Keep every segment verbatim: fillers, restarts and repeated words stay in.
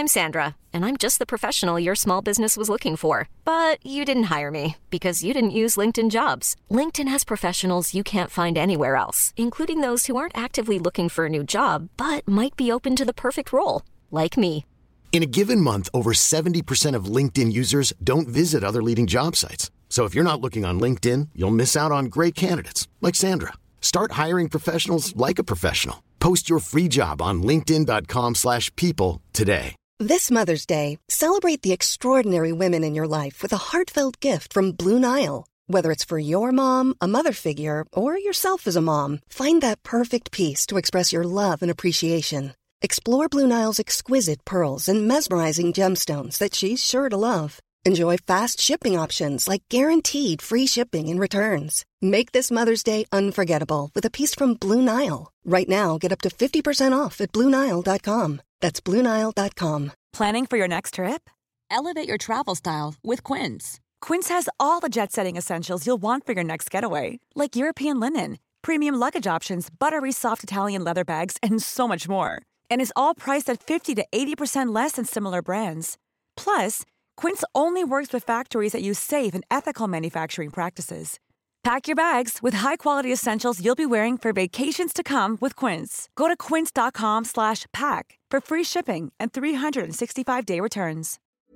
I'm Sandra, and I'm just the professional your small business was looking for. But you didn't hire me because you didn't use LinkedIn Jobs. LinkedIn has professionals you can't find anywhere else, including those who aren't actively looking for a new job, but might be open to the perfect role, like me. In a given month, over seventy percent of LinkedIn users don't visit other leading job sites. So if you're not looking on LinkedIn, you'll miss out on great candidates like Sandra. Start hiring professionals like a professional. Post your free job on linkedin dot com slash people today. This Mother's Day, celebrate the extraordinary women in your life with a heartfelt gift from Blue Nile. Whether it's for your mom, a mother figure, or yourself as a mom, find that perfect piece to express your love and appreciation. Explore Blue Nile's exquisite pearls and mesmerizing gemstones that she's sure to love. Enjoy fast shipping options like guaranteed free shipping and returns. Make this Mother's Day unforgettable with a piece from Blue Nile. Right now, get up to fifty percent off at blue nile dot com. That's blue nile dot com. Planning for your next trip? Elevate your travel style with Quince. Quince has all the jet-setting essentials you'll want for your next getaway, like European linen, premium luggage options, buttery soft Italian leather bags, and so much more. And is all priced at fifty to eighty percent less than similar brands. Plus, Quince only works with factories that use safe and ethical manufacturing practices. Pack your bags with high-quality essentials you'll be wearing for vacations to come with Quince. Go to quince dot com slash pack for free shipping and three sixty-five day returns.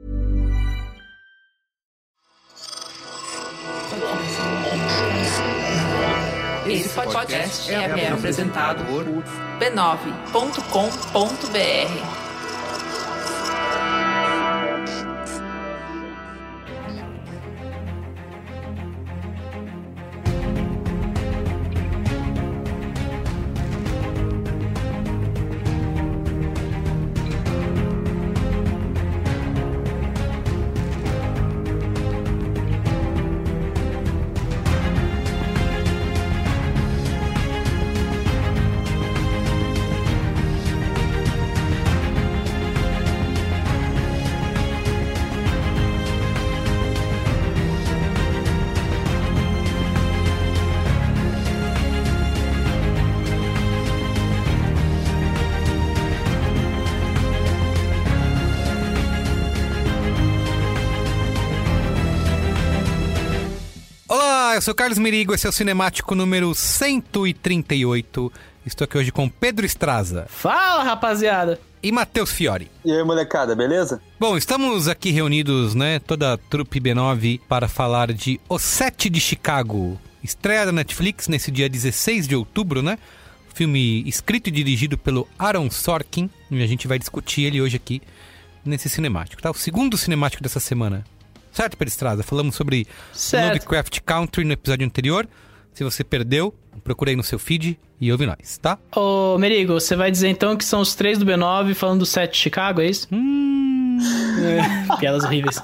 Esse podcast é apresentado por b nove ponto com ponto b r. Eu sou Carlos Merigo, esse é o Cinemático número cento e trinta e oito. Estou aqui hoje com Pedro Estraza. Fala, rapaziada! E Matheus Fiori. E aí, molecada, beleza? Bom, estamos aqui reunidos, né, toda a trupe B nove, para falar de O Sete de Chicago. Estreia da Netflix nesse dia dezesseis de outubro, né? Filme escrito e dirigido pelo Aaron Sorkin. E a gente vai discutir ele hoje aqui nesse Cinemático, tá? O segundo Cinemático dessa semana. Certo, Pedro Estraza? Falamos sobre certo. Lovecraft Country no episódio anterior. Se você perdeu, procura aí no seu feed e ouve nós, tá? Ô, Merigo, você vai dizer então que são os três do B nove falando do Sete de Chicago, é isso? Hum... É, piadas horríveis.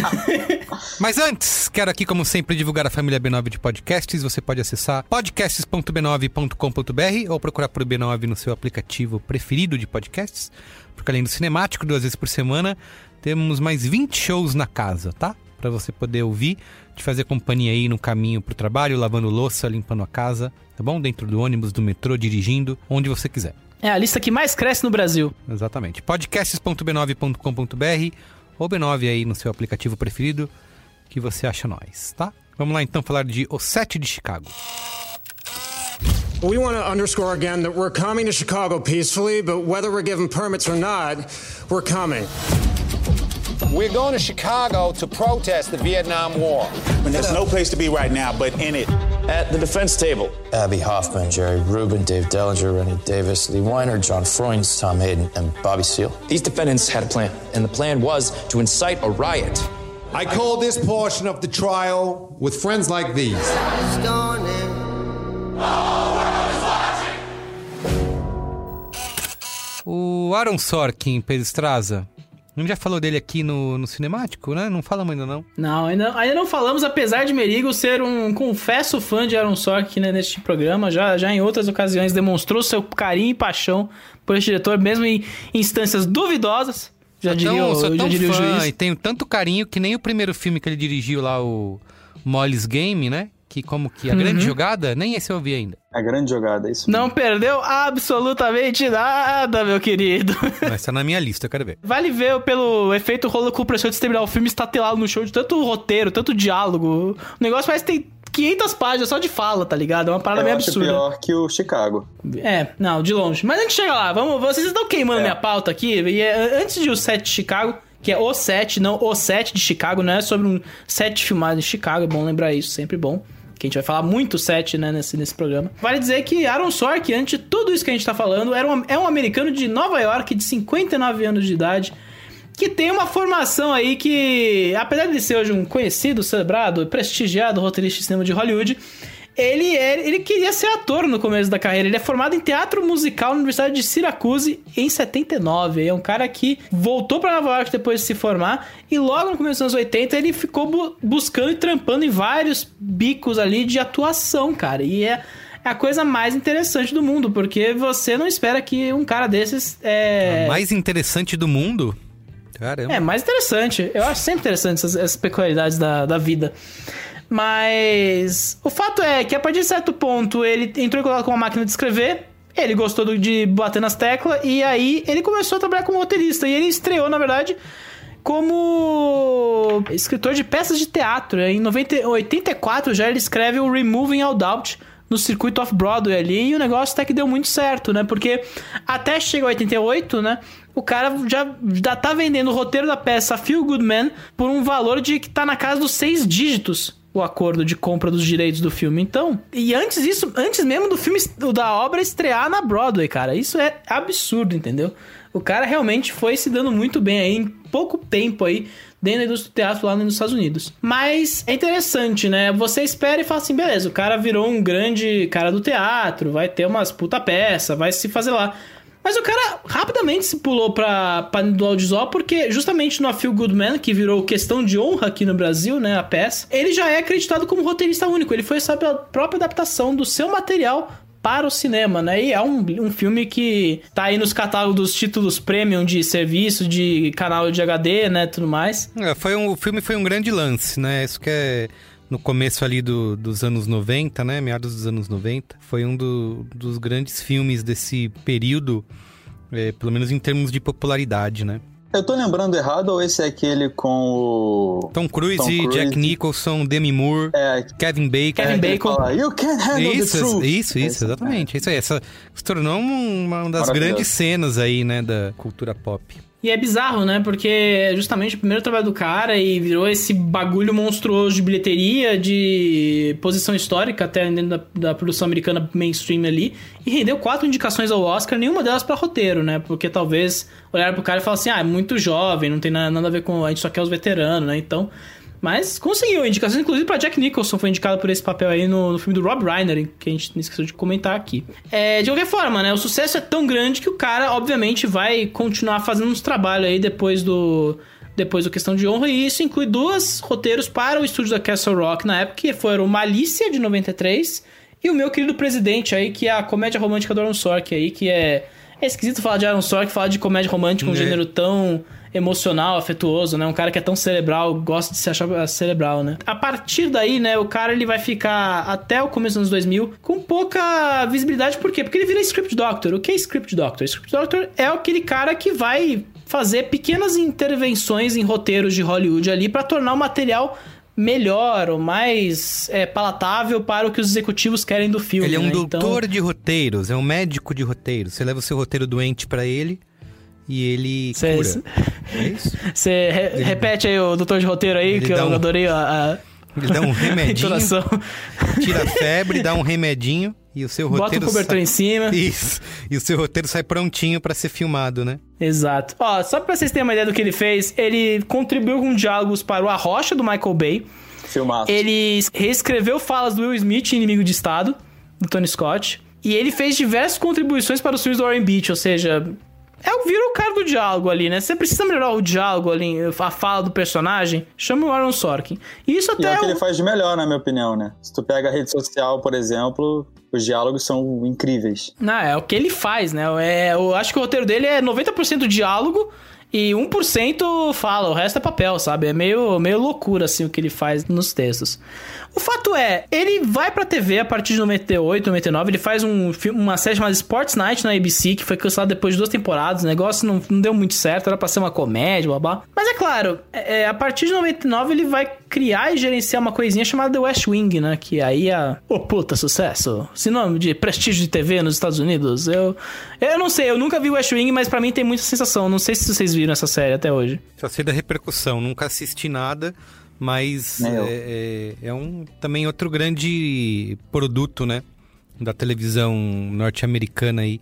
Mas antes, quero aqui, como sempre, divulgar a família B nove de podcasts. Você pode acessar podcasts ponto b nove ponto com ponto b r ou procurar por B nove no seu aplicativo preferido de podcasts. Porque além do Cinemático, duas vezes por semana, temos mais vinte shows na casa, tá? Pra você poder ouvir, te fazer companhia aí no caminho pro trabalho, lavando louça, limpando a casa, tá bom? Dentro do ônibus, do metrô, dirigindo, onde você quiser. É a lista que mais cresce no Brasil. Exatamente. podcasts ponto b nove ponto com ponto b r ou B nove aí no seu aplicativo preferido, que você acha nós, tá? Vamos lá então falar de O Sete de Chicago. We want to underscore again that we're coming to Chicago peacefully, but whether we're given permits or not, we're coming. We're going to Chicago to protest the Vietnam War. And there's no place to be right now but in it. At the defense table. Abby Hoffman, Jerry Rubin, Dave Dellinger, Rennie Davis, Lee Weiner, John Freund, Tom Hayden, and Bobby Seale. These defendants had a plan, and the plan was to incite a riot. I call this portion of the trial with friends like these. O Aaron Sorkin, Pedro Estraza, a gente já falou dele aqui no, no Cinemático, né? Não falamos ainda não. Não, ainda, ainda não falamos, apesar de Merigo ser um confesso fã de Aaron Sorkin, né, neste programa. Já, já em outras ocasiões demonstrou seu carinho e paixão por este diretor, mesmo em instâncias duvidosas. Já sou diria, tão, o, sou já tão diria fã o juiz. E tenho tanto carinho que nem o primeiro filme que ele dirigiu lá, o Molly's Game, né? Que como que a uhum. grande jogada? Nem esse eu ouvi ainda. A grande jogada, isso mesmo. Não perdeu absolutamente nada, meu querido. Mas tá na minha lista, eu quero ver. Vale ver pelo efeito rola compressor de terminar o filme estatelado no show de tanto roteiro, tanto diálogo. O negócio parece que tem quinhentas páginas só de fala, tá ligado? É uma parada eu meio acho absurda. Pior que o Chicago. É, não, de longe. Mas a gente chega lá, vamos, vocês estão queimando é. minha pauta aqui. E é, antes de o set de Chicago, que é o set, não o set de Chicago, não é sobre um set filmado em Chicago, é bom lembrar isso, sempre bom. Que a gente vai falar muito set, né, nesse, nesse programa. Vale dizer que Aaron Sorkin, antes de tudo isso que a gente tá falando, era um, é um americano de Nova York, de cinquenta e nove anos de idade, que tem uma formação aí que, apesar de ser hoje um conhecido, celebrado, prestigiado roteirista de cinema de Hollywood, ele, é, ele queria ser ator no começo da carreira. Ele é formado em teatro musical na Universidade de Syracuse em setenta e nove. É um cara que voltou pra Nova York depois de se formar e logo no começo dos anos oitenta ele ficou bu- buscando e trampando em vários bicos ali de atuação, cara. E é... é a coisa mais interessante do mundo, porque você não espera que um cara desses... É... A mais interessante do mundo? Caramba. É, mais interessante. Eu acho sempre interessante essas, essas peculiaridades da, da vida. Mas o fato é que a partir de certo ponto ele entrou em contato com uma máquina de escrever, ele gostou de bater nas teclas e aí ele começou a trabalhar como roteirista. E ele estreou, na verdade, como escritor de peças de teatro. Em oitenta e quatro já ele escreve o Removing All Doubt no circuito off-Broadway ali, e o negócio até que deu muito certo, né? Porque até chegar a oitenta e oito, né? O cara já, já tá vendendo o roteiro da peça Feel Good Man por um valor de que tá na casa dos seis dígitos o acordo de compra dos direitos do filme. Então, e antes isso, antes mesmo do filme, da obra estrear na Broadway, cara. Isso é absurdo, entendeu? O cara realmente foi se dando muito bem aí, em pouco tempo aí, dentro da indústria do teatro lá nos Estados Unidos. Mas é interessante, né? Você espera e fala assim, beleza, o cara virou um grande cara do teatro, vai ter umas puta peça, vai se fazer lá. Mas o cara rapidamente se pulou pra, pra do audiovisual, porque justamente no A Feel Good Man, que virou questão de honra aqui no Brasil, né, a peça, ele já é acreditado como roteirista único. Ele foi, sabe, a própria adaptação do seu material para o cinema, né? E é um, um filme que tá aí nos catálogos dos títulos premium de serviço, de canal de H D, né, tudo mais. É, foi um, o filme foi um grande lance, né? Isso que é... No começo ali do, dos anos noventa, né? Meados dos anos noventa. Foi um do, dos grandes filmes desse período, é, pelo menos em termos de popularidade, né? Eu tô lembrando errado ou esse é aquele com o... Tom Cruise, Tom Cruise. Jack Nicholson, Demi Moore, é, Kevin Bacon. Kevin Bacon. Fala, you can't handle isso, the truth. Isso, isso, exatamente. É. Isso aí, essa se tornou uma, uma das grandes cenas aí, né, da cultura pop. E é bizarro, né? Porque é justamente o primeiro trabalho do cara e virou esse bagulho monstruoso de bilheteria, de posição histórica, até dentro da, da produção americana mainstream ali. E rendeu quatro indicações ao Oscar, nenhuma delas pra roteiro, né? Porque talvez olharam pro cara e falaram assim, ah, é muito jovem, não tem nada, nada a ver com... A gente só quer os veteranos, né? Então... Mas conseguiu indicações, inclusive pra Jack Nicholson, foi indicado por esse papel aí no, no filme do Rob Reiner, que a gente não esqueceu de comentar aqui. É, de qualquer forma, né, o sucesso é tão grande que o cara, obviamente, vai continuar fazendo uns trabalhos aí depois do, depois do Questão de Honra, e isso inclui dois roteiros para o estúdio da Castle Rock na época, que foram Malícia, de noventa e três, e O Meu Querido Presidente aí, que é a comédia romântica do Aaron Sorkin aí, que é... É esquisito falar de Aaron Sorkin, falar de comédia romântica, um é. gênero tão... emocional, afetuoso, né? Um cara que é tão cerebral, gosta de se achar cerebral, né? A partir daí, né, o cara ele vai ficar até o começo dos anos dois mil com pouca visibilidade. Por quê? Porque ele vira script doctor. O que é script doctor? Script doctor é aquele cara que vai fazer pequenas intervenções em roteiros de Hollywood ali para tornar o material melhor ou mais é, palatável para o que os executivos querem do filme. Ele é um né? doutor então... de roteiros, é um médico de roteiros. Você leva o seu roteiro doente para ele e ele cê, cura. Cê, é isso? Você re- ele, repete aí o doutor de roteiro aí, que eu um, adorei a, a... Ele dá um remedinho, tira a febre, dá um remedinho e o seu roteiro... Bota o cobertor sai... em cima. Isso, e o seu roteiro sai prontinho pra ser filmado, né? Exato. Ó, só pra vocês terem uma ideia do que ele fez, ele contribuiu com diálogos para o A Rocha, do Michael Bay. Filmaço. Ele reescreveu falas do Will Smith em Inimigo de Estado, do Tony Scott. E ele fez diversas contribuições para os filmes do Warren Beatty, ou seja... É, vira o cara do diálogo ali, né? Você precisa melhorar o diálogo ali, a fala do personagem, chama o Aaron Sorkin. E isso até e é o que é ele faz de melhor, na minha opinião, né? Se tu pega a rede social, por exemplo, os diálogos são incríveis. Não, é o que ele faz, né? É, eu acho que o roteiro dele é noventa por cento diálogo E um por cento fala, o resto é papel, sabe? É meio, meio loucura, assim, o que ele faz nos textos. O fato é, ele vai pra T V a partir de noventa e oito, noventa e nove, ele faz um, uma série chamada Sports Night na A B C, que foi cancelada depois de duas temporadas, o negócio não, não deu muito certo, era pra ser uma comédia, blá blá. Mas é claro, é, a partir de noventa e nove ele vai criar e gerenciar uma coisinha chamada The West Wing, né? Que aí é, oh puta, sucesso, sinônimo de prestígio de T V nos Estados Unidos. Eu, eu não sei, eu nunca vi West Wing, mas pra mim tem muita sensação, não sei se vocês viram essa série até hoje. Só sei da repercussão, nunca assisti nada. Mas é, é, é um também outro grande produto, né, da televisão norte-americana aí.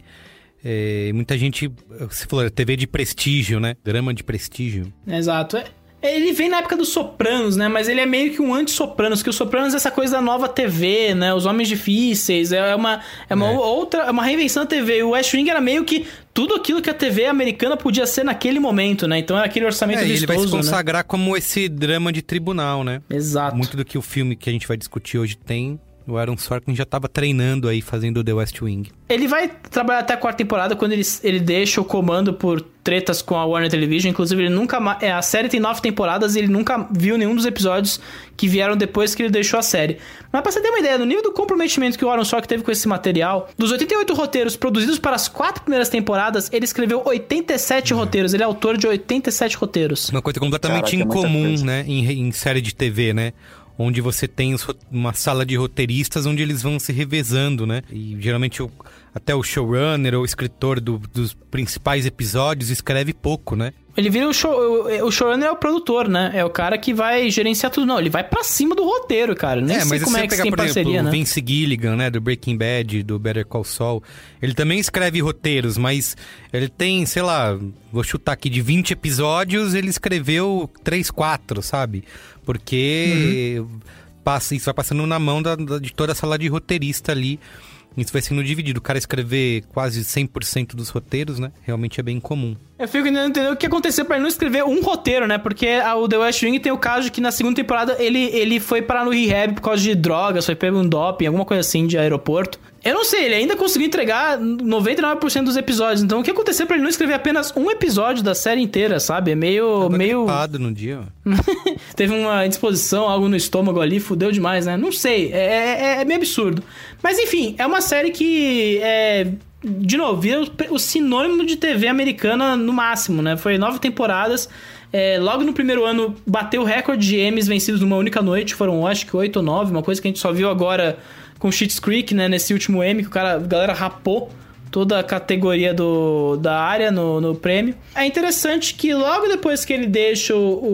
É, muita gente, você falou, T V de prestígio, né? Drama de prestígio. Exato. É. Ele vem na época dos Sopranos, né? Mas ele é meio que um anti-Sopranos, que o Sopranos é essa coisa da nova T V, né? Os Homens Difíceis, é uma, é uma é. outra, é uma reinvenção da T V. O West Wing era meio que tudo aquilo que a T V americana podia ser naquele momento, né? Então era aquele orçamento é, vistoso, ele vai se consagrar, né? Como esse drama de tribunal, né? Exato. Muito do que o filme que a gente vai discutir hoje tem... O Aaron Sorkin já estava treinando aí, fazendo The West Wing. Ele vai trabalhar até a quarta temporada, quando ele, ele deixa o comando por tretas com a Warner Television. Inclusive, ele nunca... É, a série tem nove temporadas e ele nunca viu nenhum dos episódios que vieram depois que ele deixou a série. Mas pra você ter uma ideia, no nível do comprometimento que o Aaron Sorkin teve com esse material, dos oitenta e oito roteiros produzidos para as quatro primeiras temporadas, ele escreveu oitenta e sete uhum. roteiros. Ele é autor de oitenta e sete roteiros. Uma coisa completamente Caraca, incomum, né? Em, em série de T V, né? Onde você tem os, uma sala de roteiristas onde eles vão se revezando, né? E geralmente o, até o showrunner ou o escritor do, dos principais episódios escreve pouco, né? Ele vira o show... O showrunner é o produtor, né? É o cara que vai gerenciar tudo. Não, ele vai pra cima do roteiro, cara. Nem é, sei mas como se é que pegar, tem por parceria, exemplo, né? O Vince Gilligan, né? Do Breaking Bad, do Better Call Saul. Ele também escreve roteiros, mas ele tem, sei lá... Vou chutar aqui, de vinte episódios, ele escreveu três, quatro, sabe? Porque... Uhum. Passa, isso vai passando na mão da, da, de toda a sala de roteirista ali. Isso vai sendo dividido. O cara escrever quase cem por cento dos roteiros, né? Realmente é bem comum. Eu fico tentando entender o que aconteceu pra ele não escrever um roteiro, né? Porque a, o The West Wing tem o caso de que na segunda temporada ele, ele foi parar no rehab por causa de drogas, foi pego um doping, alguma coisa assim de aeroporto. Eu não sei, ele ainda conseguiu entregar noventa e nove por cento dos episódios. Então o que aconteceu pra ele não escrever apenas um episódio da série inteira, sabe? É meio... Tava meio... gripado no dia, ó. Teve uma indisposição, algo no estômago ali, fudeu demais, né? Não sei, é, é, é meio absurdo. Mas enfim, é uma série que é... De novo, vira o, o sinônimo de T V americana no máximo, né? Foi nove temporadas. É, logo no primeiro ano, bateu o recorde de Emmys vencidos numa única noite. Foram, acho que, oito ou nove. Uma coisa que a gente só viu agora com Schitt's Creek, né? Nesse último Emmy, que o cara, a galera rapou toda a categoria do, da área no, no prêmio. É interessante que logo depois que ele deixa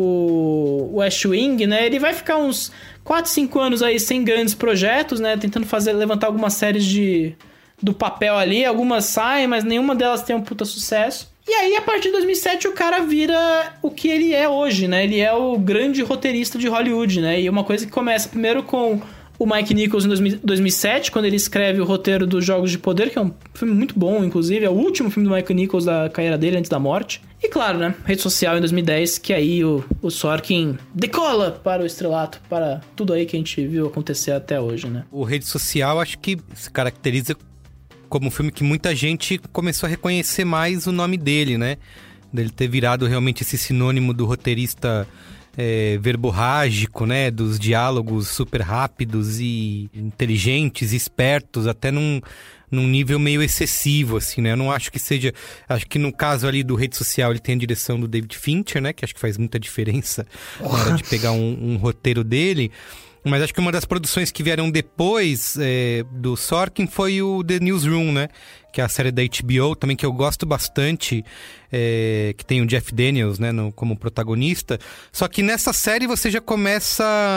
o, o West Wing, né? Ele vai ficar uns quatro, cinco anos aí sem grandes projetos, né? Tentando fazer, levantar algumas séries de... do papel ali, algumas saem, mas nenhuma delas tem um puta sucesso. E aí, a partir de dois mil e sete, o cara vira o que ele é hoje, né? Ele é o grande roteirista de Hollywood, né? E uma coisa que começa primeiro com o Mike Nichols em dois mil e sete, quando ele escreve o roteiro dos Jogos de Poder, que é um filme muito bom, inclusive. É o último filme do Mike Nichols da carreira dele, antes da morte. E claro, né? Rede Social em dois mil e dez, que aí o, o Sorkin decola para o estrelato, para tudo aí que a gente viu acontecer até hoje, né? O Rede Social, acho que se caracteriza como um filme que muita gente começou a reconhecer mais o nome dele, né? Dele ter virado realmente esse sinônimo do roteirista é, verborrágico, né? Dos diálogos super rápidos e inteligentes, espertos, até num, num nível meio excessivo, assim, né? Eu não acho que seja... Acho que no caso ali do Rede Social, ele tem a direção do David Fincher, né? Que acho que faz muita diferença na hora de pegar um, um roteiro dele. Mas acho que uma das produções que vieram depois é, do Sorkin foi o The Newsroom, né? Que é a série da H B O também, que eu gosto bastante, é, que tem o Jeff Daniels, né, no, como protagonista. Só que nessa série você já começa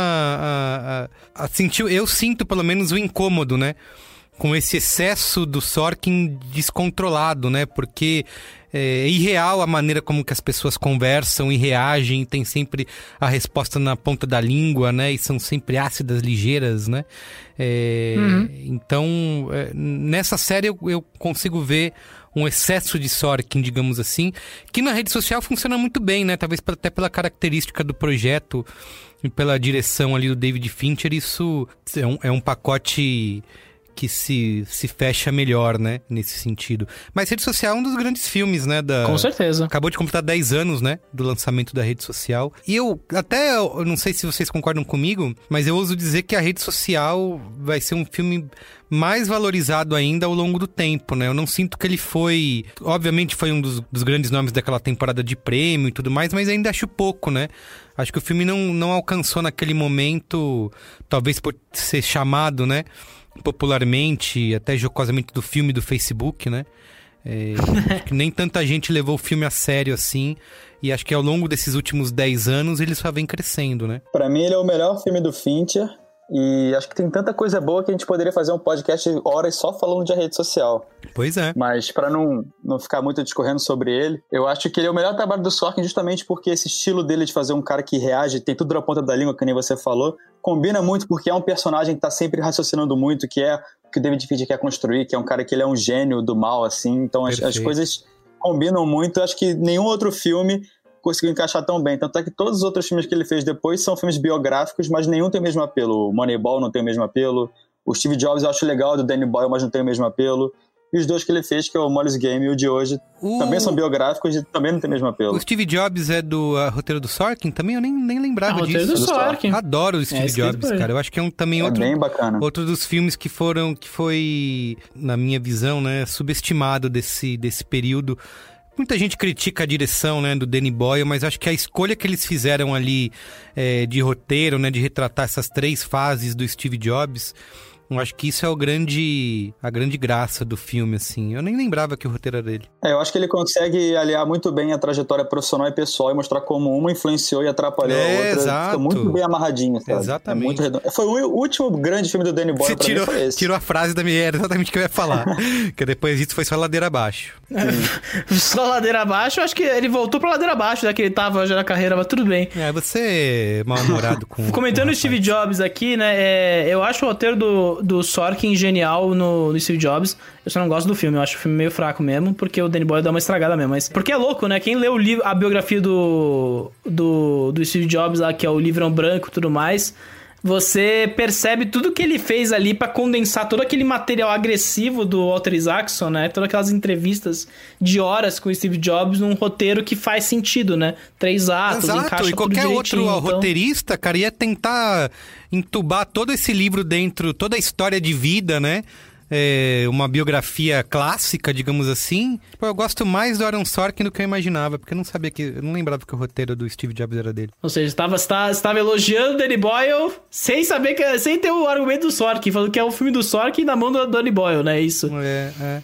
a, a, a sentir... Eu sinto, pelo menos, o incômodo, né? Com esse excesso do Sorkin descontrolado, né? Porque é irreal a maneira como que as pessoas conversam e reagem, tem sempre a resposta na ponta da língua, né? E são sempre ácidas, ligeiras, né? É, uhum. Então, é, nessa série eu, eu consigo ver um excesso de Sorkin, digamos assim, que na rede social funciona muito bem, né? Talvez até pela característica do projeto e pela direção ali do David Fincher, isso é um, é um pacote... que se, se fecha melhor, né? Nesse sentido. Mas Rede Social é um dos grandes filmes, né? Da... Com certeza. Acabou de completar dez anos, né? Do lançamento da Rede Social. E eu até, eu não sei se vocês concordam comigo, mas eu ouso dizer que a Rede Social vai ser um filme mais valorizado ainda ao longo do tempo, né? Eu não sinto que ele foi... Obviamente foi um dos, dos grandes nomes daquela temporada de prêmio e tudo mais, mas ainda acho pouco, né? Acho que o filme não, não alcançou naquele momento, talvez por ser chamado, né? Popularmente, até jocosamente do filme do Facebook, né? É, acho que nem tanta gente levou o filme a sério assim. E acho que ao longo desses últimos dez anos ele só vem crescendo, né? Pra mim ele é o melhor filme do Fincher. E acho que tem tanta coisa boa que a gente poderia fazer um podcast de horas só falando de rede social. Pois é. Mas pra não, não ficar muito discorrendo sobre ele, eu acho que ele é o melhor trabalho do Sorkin justamente porque esse estilo dele de fazer um cara que reage, tem tudo na ponta da língua, que nem você falou, combina muito porque é um personagem que tá sempre raciocinando muito, que é o que o David Fincher quer construir, que é um cara que ele é um gênio do mal, assim. Então as, as coisas combinam muito. Acho que nenhum outro filme conseguiu encaixar tão bem. Tanto é que todos os outros filmes que ele fez depois são filmes biográficos, mas nenhum tem o mesmo apelo. O Moneyball não tem o mesmo apelo. O Steve Jobs eu acho legal, do Danny Boyle, mas não tem o mesmo apelo. E os dois que ele fez, que é o Molly's Game e o de hoje, uh, também são biográficos e também não tem o mesmo apelo. O Steve Jobs é do uh, roteiro do Sorkin? Também eu nem, nem lembrava ah, disso. Roteiro do Sorkin. Adoro o Steve é, Jobs, cara. Eu acho que é um, também é outro, bem bacana. Outro dos filmes que foram, que foi, na minha visão, né, subestimado desse, desse período. Muita gente critica a direção, né, do Danny Boyle, mas acho que a escolha que eles fizeram ali é, de roteiro, né, de retratar essas três fases do Steve Jobs, eu acho que isso é o grande, a grande graça do filme, assim. Eu nem lembrava que o roteiro era dele. É, eu acho que ele consegue aliar muito bem a trajetória profissional e pessoal e mostrar como uma influenciou e atrapalhou é, a outra. Exato. Fica muito bem amarradinho, sabe? Exatamente. É muito redondo. Foi o último grande filme do Danny Boyle. Você pra tirou, mim foi esse. Tirou a frase da minha... Era exatamente o que eu ia falar. Que depois disso foi só ladeira abaixo. Só ladeira abaixo? Eu acho que ele voltou pra ladeira abaixo, né? Que ele tava já na carreira, mas tudo bem. É, você é mal-humorado com... Comentando com o Steve Jobs aqui, né? É, eu acho o roteiro do, do Sorkin genial no, no Steve Jobs. Eu só não gosto do filme, eu acho o filme meio fraco mesmo, porque o Danny Boyle dá uma estragada mesmo. Mas porque é louco, né? Quem lê o livro, a biografia do, do, do Steve Jobs lá, que é o Livrão Branco e tudo mais, você percebe tudo que ele fez ali pra condensar todo aquele material agressivo do Walter Isaacson, né? Todas aquelas entrevistas de horas com o Steve Jobs num roteiro que faz sentido, né? Três atos, exato, encaixa e qualquer tudo outro então... roteirista, cara, ia tentar entubar todo esse livro dentro, toda a história de vida, né? É, uma biografia clássica, digamos assim. Eu gosto mais do Aaron Sorkin do que eu imaginava, porque eu não sabia que... Eu não lembrava que o roteiro do Steve Jobs era dele. Ou seja, estava, estava, estava elogiando o Danny Boyle sem saber que... Sem ter o argumento do Sorkin, falando que é o filme do Sorkin na mão do Danny Boyle, né? Isso. É, é.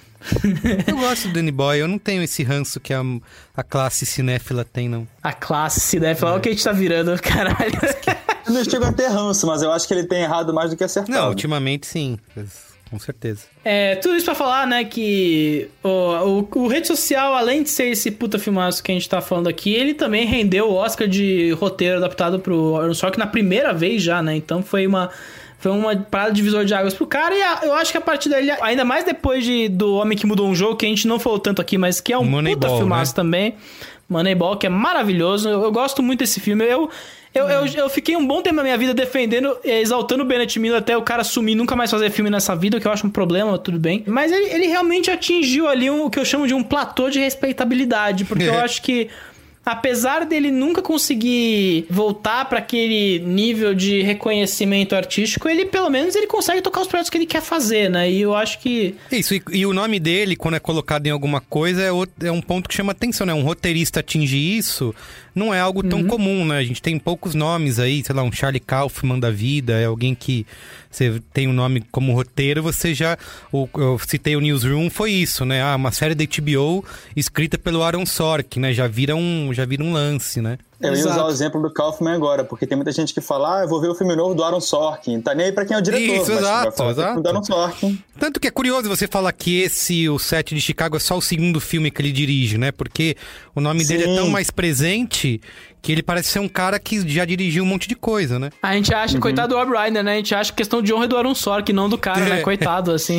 Eu gosto do Danny Boyle, eu não tenho esse ranço que a, a classe cinéfila tem, não. A classe cinéfila, olha o que a gente tá virando, caralho. Eu não chego a ter ranço, mas eu acho que ele tem errado mais do que acertado. Não, ultimamente sim, com certeza. É, tudo isso pra falar, né, que o, o, o Rede Social, além de ser esse puta filmaço que a gente tá falando aqui, ele também rendeu o Oscar de roteiro adaptado pro Aaron Sorkin na primeira vez já, né? Então foi uma... Foi uma parada de divisor de águas pro cara, e a, eu acho que a partir daí, ainda mais depois de, do Homem que Mudou um Jogo, que a gente não falou tanto aqui, mas que é um Moneyball, puta filmaço, né? Também. Moneyball, que é maravilhoso. Eu, eu gosto muito desse filme. Eu, eu, hum. eu, eu fiquei um bom tempo na minha vida defendendo, exaltando o Bennett Miller até o cara sumir, nunca mais fazer filme nessa vida, que eu acho um problema, tudo bem. Mas ele, ele realmente atingiu ali um, o que eu chamo de um platô de respeitabilidade, porque eu acho que... Apesar dele nunca conseguir voltar para aquele nível de reconhecimento artístico, ele, pelo menos, ele consegue tocar os projetos que ele quer fazer, né? E eu acho que... Isso, e, e o nome dele, quando é colocado em alguma coisa, é, outro, é um ponto que chama atenção, né? Um roteirista atingir isso não é algo tão uhum. comum, né? A gente tem poucos nomes aí, sei lá, um Charlie Kaufman da vida, é alguém que... Você tem um nome como roteiro, você já... O, eu citei o Newsroom, foi isso, né? Ah, uma série da H B O escrita pelo Aaron Sorkin, né? Já vira um, já vira um lance, né? Eu ia usar o exemplo do Kaufman agora, porque tem muita gente que fala, ah, eu vou ver o filme novo do Aaron Sorkin. Tá nem aí pra quem é o diretor. Isso, mas exato, vai exato. Do Aaron Sorkin. Tanto que é curioso você falar que esse, o Sete de Chicago, é só o segundo filme que ele dirige, né? Porque o nome Sim. dele é tão mais presente que ele parece ser um cara que já dirigiu um monte de coisa, né? A gente acha, uhum. coitado do Rob Reiner, né? A gente acha que questão de honra é do Aaron Sorkin, não do cara, é. né? Coitado, assim.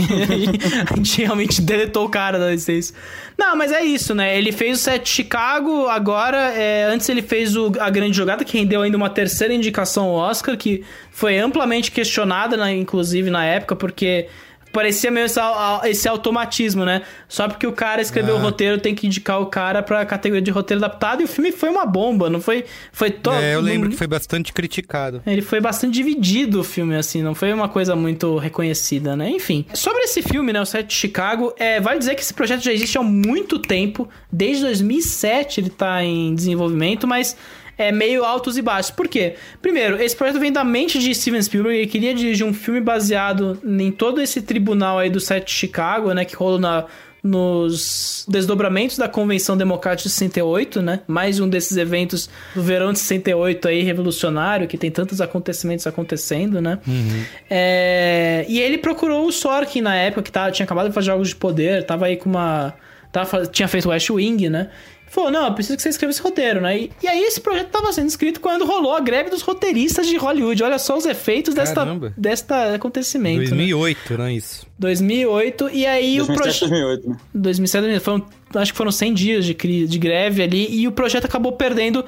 A gente realmente deletou o cara da licença. Não, mas é isso, né? Ele fez o Sete de Chicago, agora, é, antes ele fez o, a Grande Jogada, que rendeu ainda uma terceira indicação ao Oscar, que foi amplamente questionada, né, inclusive, na época, porque parecia meio esse, esse automatismo, né? Só porque o cara escreveu ah. o roteiro, tem que indicar o cara pra categoria de roteiro adaptado, e o filme foi uma bomba, não foi... foi todo, é, eu lembro não, que foi bastante criticado. Ele foi bastante dividido, o filme, assim, não foi uma coisa muito reconhecida, né? Enfim, sobre esse filme, né, o Sete de Chicago, é, vale dizer que esse projeto já existe há muito tempo, desde dois mil e sete ele tá em desenvolvimento, mas... é meio altos e baixos. Por quê? Primeiro, esse projeto vem da mente de Steven Spielberg. Ele queria dirigir um filme baseado em todo esse tribunal aí do Sete de Chicago, né? Que rolou na, nos desdobramentos da Convenção Democrática de sessenta e oito, né? Mais um desses eventos do verão de sessenta e oito aí, revolucionário, que tem tantos acontecimentos acontecendo, né? Uhum. É... E ele procurou o Sorkin na época, que tava, tinha acabado de fazer Jogos de Poder, tava aí com uma... Tava, tinha feito West Wing, né? Falou, não, eu preciso que você escreva esse roteiro, né? E, e aí esse projeto estava sendo escrito quando rolou a greve dos roteiristas de Hollywood. Olha só os efeitos desta, desta acontecimento. dois mil e oito, né? Não é isso? dois mil e oito, e aí dois mil e sete, o projeto... dois mil e oito, né? dois mil e sete, foram, acho que foram cem dias de, de greve ali, e o projeto acabou perdendo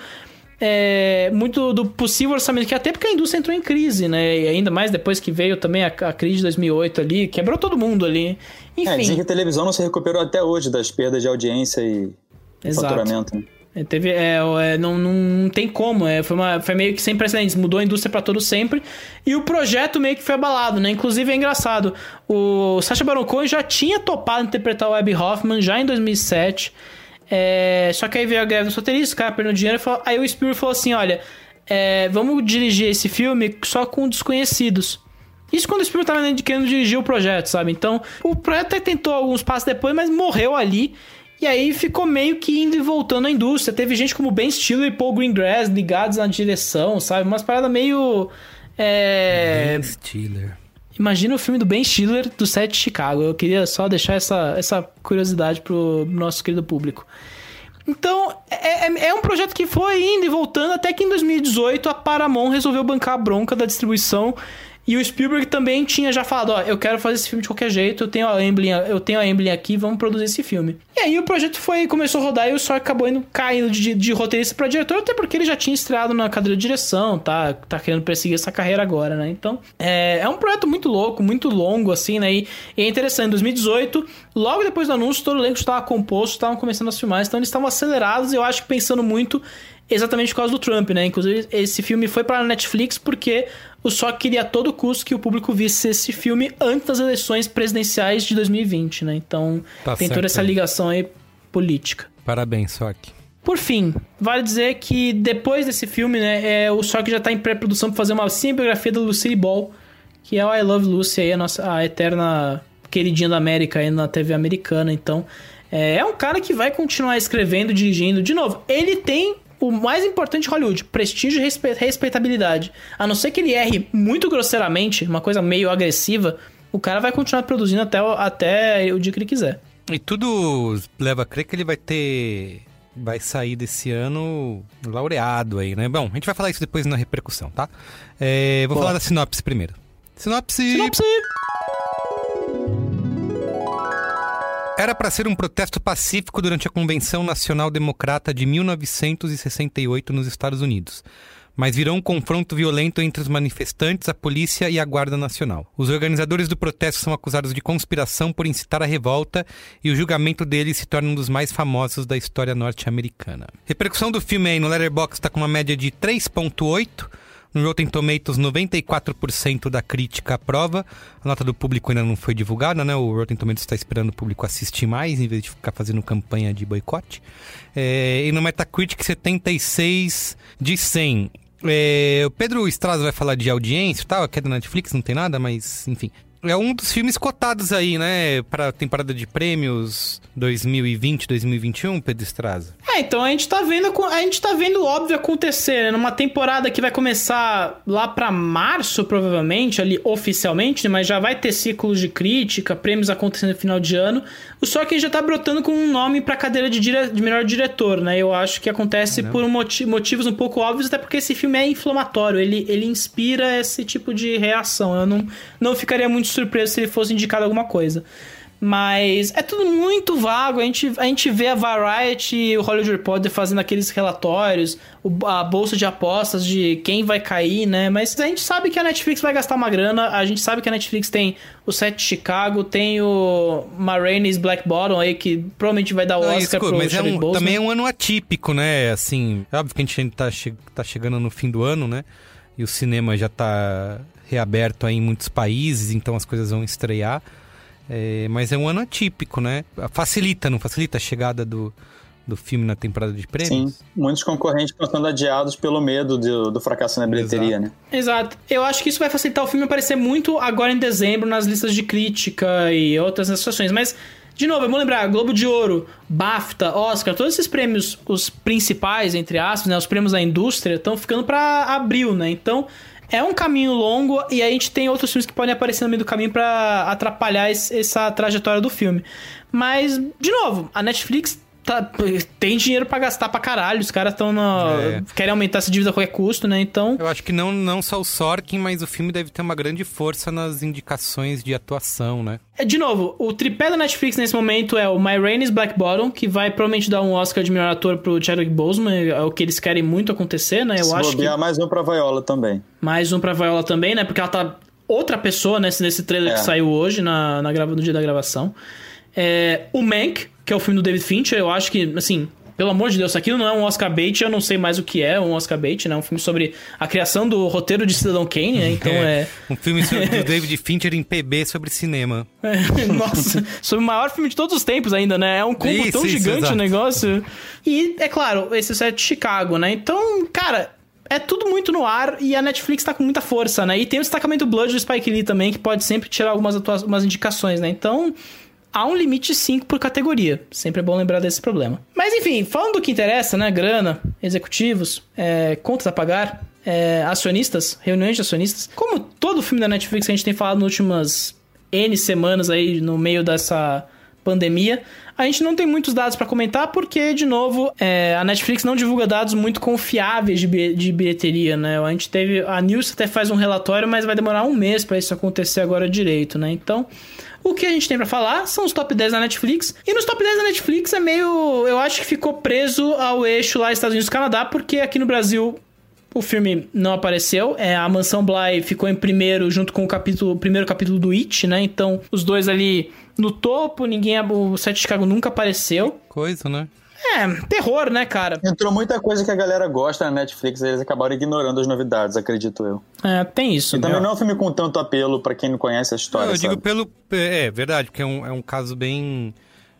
é, muito do possível orçamento, que até porque a indústria entrou em crise, né? E ainda mais depois que veio também a, a crise de dois mil e oito ali, quebrou todo mundo ali. Enfim. É, dizem que a televisão não se recuperou até hoje das perdas de audiência e Exato. faturamento, né? Teve, é, é, não, não, não tem como, é, foi, uma, foi meio que sem precedentes, mudou a indústria pra todo sempre, e o projeto meio que foi abalado, né? Inclusive é engraçado, o Sacha Baron Cohen já tinha topado interpretar o Abby Hoffman já em dois mil e sete, é, só que aí veio a greve dos roteiristas, o cara perdeu dinheiro, falou, aí o Spielberg falou assim, olha, é, vamos dirigir esse filme só com desconhecidos. Isso quando o Spielberg estava querendo dirigir o projeto, sabe? Então, o projeto até tentou alguns passos depois, mas morreu ali. E aí ficou meio que indo e voltando à indústria. Teve gente como Ben Stiller e Paul Greengrass ligados na direção, sabe? Umas paradas meio... É... Ben Stiller. Imagina o filme do Ben Stiller do Sete de Chicago. Eu queria só deixar essa, essa curiosidade pro nosso querido público. Então, é, é, é um projeto que foi indo e voltando até que em dois mil e dezoito a Paramount resolveu bancar a bronca da distribuição. E o Spielberg também tinha já falado, ó, eu quero fazer esse filme de qualquer jeito, eu tenho a Emblem, eu tenho a Emblem aqui, vamos produzir esse filme. E aí o projeto foi, começou a rodar e o Sorkin acabou indo caindo de, de roteirista pra diretor, até porque ele já tinha estreado na cadeira de direção, tá, tá querendo perseguir essa carreira agora, né? Então, é, é um projeto muito louco, muito longo, assim, né? E, e é interessante, em dois mil e dezoito, logo depois do anúncio, todo o elenco estava composto, estavam começando as filmagens, então eles estavam acelerados e eu acho que pensando muito exatamente por causa do Trump, né? Inclusive, esse filme foi pra Netflix porque o Sorkin queria a todo custo que o público visse esse filme antes das eleições presidenciais de dois mil e vinte, né? Então, tá tem toda essa ligação aí política. Parabéns, Sorkin. Por fim, vale dizer que depois desse filme, né, é, o Sorkin já tá em pré-produção pra fazer uma cinebiografia da Lucille Ball, que é o I Love Lucy aí, a, nossa, a eterna queridinha da América aí na T V americana. Então, é, é um cara que vai continuar escrevendo, dirigindo. De novo, ele tem o mais importante de Hollywood, prestígio e respe- respeitabilidade. A não ser que ele erre muito grosseiramente, uma coisa meio agressiva, o cara vai continuar produzindo até o, até o dia que ele quiser. E tudo leva a crer que ele vai ter... vai sair desse ano laureado aí, né? Bom, a gente vai falar isso depois na repercussão, tá? É, vou Boa. falar da sinopse primeiro. Sinopse... Sinopse! Era para ser um protesto pacífico durante a Convenção Nacional Democrata de mil novecentos e sessenta e oito nos Estados Unidos, mas virou um confronto violento entre os manifestantes, a polícia e a Guarda Nacional. Os organizadores do protesto são acusados de conspiração por incitar a revolta e o julgamento deles se torna um dos mais famosos da história norte-americana. A repercussão do filme aí no Letterboxd está com uma média de três vírgula oito. No Rotten Tomatoes, noventa e quatro por cento da crítica aprova. A nota do público ainda não foi divulgada, né? O Rotten Tomatoes está esperando o público assistir mais, em vez de ficar fazendo campanha de boicote. É, e no Metacritic, setenta e seis de cem. É, o Pedro Straza vai falar de audiência e tal, que é da Netflix, não tem nada, mas enfim. É um dos filmes cotados aí, né? Para a temporada de prêmios dois mil e vinte, dois mil e vinte e um, Pedro Straza. É, então a gente tá vendo, a gente tá vendo o óbvio acontecer, né? Numa temporada que vai começar lá pra março, provavelmente, ali oficialmente, né? Mas já vai ter ciclos de crítica, prêmios acontecendo no final de ano. O Sorkin já tá brotando com um nome pra cadeira de, dire... de melhor diretor, né? Eu acho que acontece Não. por um motiv... motivos um pouco óbvios, até porque esse filme é inflamatório, ele, ele inspira esse tipo de reação. Eu não, não ficaria muito surpreso se ele fosse indicado alguma coisa. Mas é tudo muito vago. A gente, a gente vê a Variety e o Hollywood Reporter fazendo aqueles relatórios, o, a bolsa de apostas de quem vai cair, né? Mas a gente sabe que a Netflix vai gastar uma grana. A gente sabe que a Netflix tem o Set de Chicago, tem o Ma Rainey's Black Bottom aí, que provavelmente vai dar o Não, Oscar escuta, pro mas é Chadwick um, Boseman. também é um ano atípico, né? Assim, é óbvio que a gente ainda tá, che- tá chegando no fim do ano, né? E o cinema já tá reaberto aí em muitos países, então as coisas vão estrear. É, mas é um ano atípico, né? Facilita, não facilita a chegada do, do filme na temporada de prêmios? Sim, muitos concorrentes estão sendo adiados pelo medo do, do fracasso na bilheteria, Exato. né? Exato. Eu acho que isso vai facilitar o filme aparecer muito agora em dezembro nas listas de crítica e outras associações. Mas, de novo, vamos lembrar, Globo de Ouro, BAFTA, Oscar, todos esses prêmios, os principais, entre aspas, né, os prêmios da indústria, estão ficando para abril, né? Então, é um caminho longo e a gente tem outros filmes que podem aparecer no meio do caminho para atrapalhar esse, essa trajetória do filme. Mas, de novo, a Netflix tá, tem dinheiro pra gastar pra caralho. Os caras estão é. querem aumentar essa dívida a qualquer custo, né? Então... Eu acho que não, não só o Sorkin, mas o filme deve ter uma grande força nas indicações de atuação, né? De novo, o tripé da Netflix nesse momento é o Ma Rainey's Black Bottom, que vai provavelmente dar um Oscar de melhor ator pro Chadwick Boseman, é o que eles querem muito acontecer, né? Eu Se acho bobear, que... mais um pra Viola também. Mais um pra Viola também, né? Porque ela tá outra pessoa nesse, nesse trailer é. que saiu hoje, na, na grava... no dia da gravação. É... O Mank, que é o filme do David Fincher, eu acho que, assim... Pelo amor de Deus, isso aqui não é um Oscar bait, eu não sei mais o que é um Oscar bait, né? Um filme sobre a criação do roteiro de Cidadão Kane, né? Então é... é... Um filme do David Fincher em P B sobre cinema. É, nossa, sobre o maior filme de todos os tempos ainda, né? É um combo isso, tão isso, gigante exato. o negócio. E, é claro, esse set de Chicago, né? Então, cara... É tudo muito no ar e a Netflix tá com muita força, né? E tem o destacamento Blood do Spike Lee também, que pode sempre tirar algumas atua- algumas indicações, né? Então... Há um limite cinco por categoria. Sempre é bom lembrar desse problema. Mas enfim, falando do que interessa, né? Grana, executivos, é, contas a pagar, é, acionistas, reuniões de acionistas. Como todo filme da Netflix que a gente tem falado nas últimas N semanas aí no meio dessa pandemia, a gente não tem muitos dados para comentar porque, de novo, é, a Netflix não divulga dados muito confiáveis de, bi- de bilheteria, né? A gente teve... A Nielsen até faz um relatório, mas vai demorar um mês para isso acontecer agora direito, né? Então... O que a gente tem pra falar são os top dez da Netflix. E nos top dez da Netflix é meio... Eu acho que ficou preso ao eixo lá Estados Unidos e Canadá, porque aqui no Brasil o filme não apareceu. É, a Mansão Bly ficou em primeiro junto com o, capítulo, o primeiro capítulo do It, né? Então, os dois ali no topo, ninguém... O Set de Chicago nunca apareceu. Coisa, né? É, terror, né, cara? Entrou muita coisa que a galera gosta na Netflix, eles acabaram ignorando as novidades, acredito eu. É, tem isso. E também meu. não é um filme com tanto apelo pra quem não conhece a história, Não, eu sabe? digo pelo... É, verdade, porque é um, é um caso bem...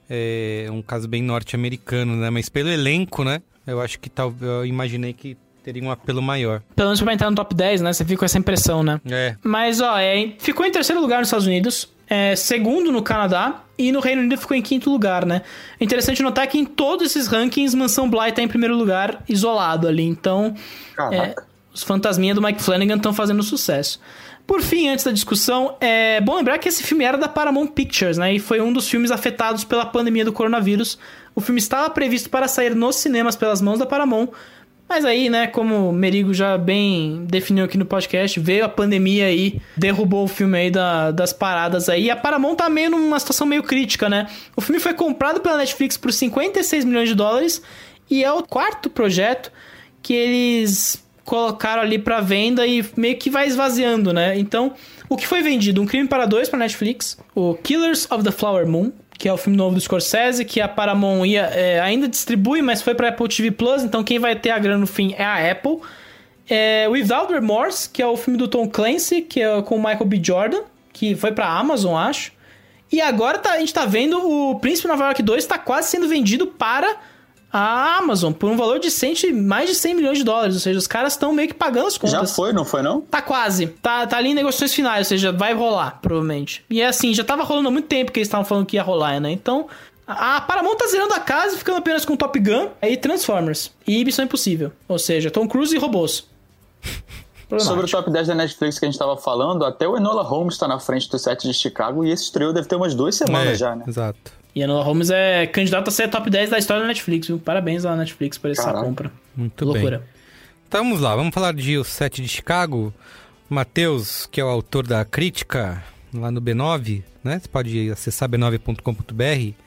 É um caso bem norte-americano, né? Mas pelo elenco, né? Eu acho que tal, eu imaginei que teria um apelo maior. Pelo menos pra entrar no top dez, né? Você fica com essa impressão, né? É. Mas, ó, é, ficou em terceiro lugar nos Estados Unidos, é, segundo no Canadá e no Reino Unido ficou em quinto lugar, né? É interessante notar que em todos esses rankings, Mansão Bly tá em primeiro lugar, isolado ali. Então, é, os fantasminhas do Mike Flanagan estão fazendo sucesso. Por fim, antes da discussão, é bom lembrar que esse filme era da Paramount Pictures, né? E foi um dos filmes afetados pela pandemia do coronavírus. O filme estava previsto para sair nos cinemas pelas mãos da Paramount. Mas aí, né, como o Merigo já bem definiu aqui no podcast, veio a pandemia aí, derrubou o filme aí da, das paradas aí. E a Paramount tá meio numa situação meio crítica, né? O filme foi comprado pela Netflix por cinquenta e seis milhões de dólares e é o quarto projeto que eles colocaram ali pra venda e meio que vai esvaziando, né? Então, o que foi vendido? Um Crime para Dois pra Netflix, o Killers of the Flower Moon, que é o filme novo do Scorsese, que a Paramount ia, é, ainda distribui, mas foi pra Apple T V Plus, então quem vai ter a grana no fim é a Apple. É, Without Remorse, que é o filme do Tom Clancy, que é com o Michael B. Jordan, que foi pra Amazon, acho. E agora tá, a gente tá vendo o Príncipe Nova York dois tá quase sendo vendido para a Amazon, por um valor de cem, mais de cem milhões de dólares, ou seja, os caras estão meio que pagando as contas. Já foi, não foi não? Tá quase, tá, tá ali em negociações finais, ou seja, vai rolar, provavelmente. E é assim, já tava rolando há muito tempo que eles estavam falando que ia rolar, né? Então, a Paramount tá zerando a casa, ficando apenas com Top Gun e Transformers, e Missão Impossível, ou seja, Tom Cruise e robôs. Sobre o top dez da Netflix que a gente tava falando, até o Enola Holmes tá na frente do set de Chicago e esse estreou deve ter umas duas semanas é, já, né? Exato. E a Enola Holmes é candidata a ser top dez da história da Netflix, viu? Parabéns à Netflix por essa Caraca. compra. Muito Loucura. bem. Então vamos lá, vamos falar de O Set de Chicago. Matheus, que é o autor da crítica, lá no B nove, né? Você pode acessar b nove ponto com ponto b r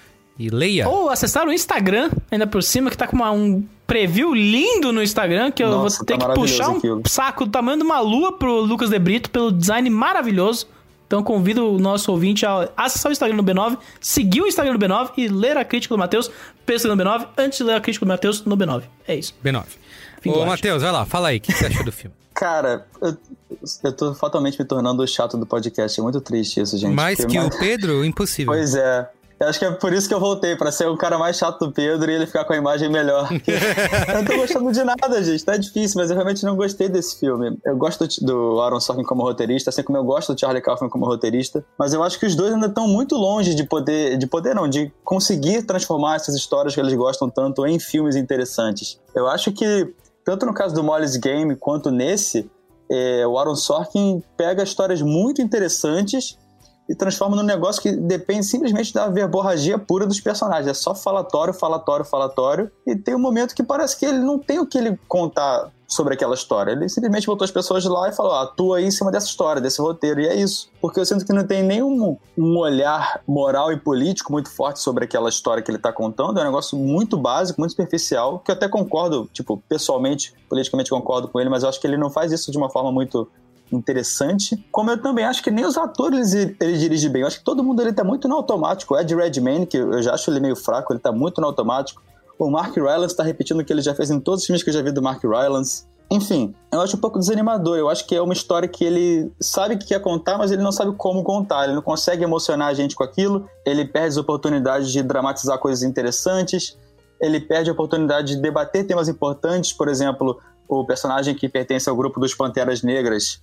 e leia. Ou acessar o Instagram, ainda por cima, que tá com uma, um preview lindo no Instagram, que eu Nossa, vou ter tá que puxar um aquilo. saco do tamanho de uma lua pro Lucas De Brito, pelo design maravilhoso. Então convido o nosso ouvinte a acessar o Instagram do B nove, seguir o Instagram do B nove e ler a crítica do Matheus pelo Instagram do B nove, antes de ler a crítica do Matheus no B nove. É isso. B nove. Fim Ô, Matheus, vai lá, fala aí, o que você achou do filme? Cara, eu, eu tô fatalmente me tornando o chato do podcast. É muito triste isso, gente. Mais que mais... o Pedro? Impossível. Pois é. Eu acho que é por isso que eu voltei, pra ser o cara mais chato do Pedro e ele ficar com a imagem melhor. Eu não tô gostando de nada, gente. Tá difícil, mas eu realmente não gostei desse filme. Eu gosto do Aaron Sorkin como roteirista, assim como eu gosto do Charlie Kaufman como roteirista, mas eu acho que os dois ainda estão muito longe de poder, de poder não, de conseguir transformar essas histórias que eles gostam tanto em filmes interessantes. Eu acho que, tanto no caso do Molly's Game quanto nesse, é, o Aaron Sorkin pega histórias muito interessantes e transforma num negócio que depende simplesmente da verborragia pura dos personagens. É só falatório, falatório, falatório. E tem um momento que parece que ele não tem o que ele contar sobre aquela história. Ele simplesmente botou as pessoas lá e falou, ah, atua aí em cima dessa história, desse roteiro. E é isso. Porque eu sinto que não tem nenhum um olhar moral e político muito forte sobre aquela história que ele tá contando. É um negócio muito básico, muito superficial, que eu até concordo, tipo, pessoalmente, politicamente concordo com ele, mas eu acho que ele não faz isso de uma forma muito interessante, como eu também acho que nem os atores ele, ele dirige bem. Eu acho que todo mundo ele tá muito no automático. O Ed Redmayne, que eu já acho ele meio fraco, ele tá muito no automático. O Mark Rylance tá repetindo o que ele já fez em todos os filmes que eu já vi do Mark Rylance. Enfim, eu acho um pouco desanimador. Eu acho que é uma história que ele sabe que quer contar, mas ele não sabe como contar. Ele não consegue emocionar a gente com aquilo. Ele perde as oportunidades de dramatizar coisas interessantes. Ele perde a oportunidade de debater temas importantes. Por exemplo, o personagem que pertence ao grupo dos Panteras Negras,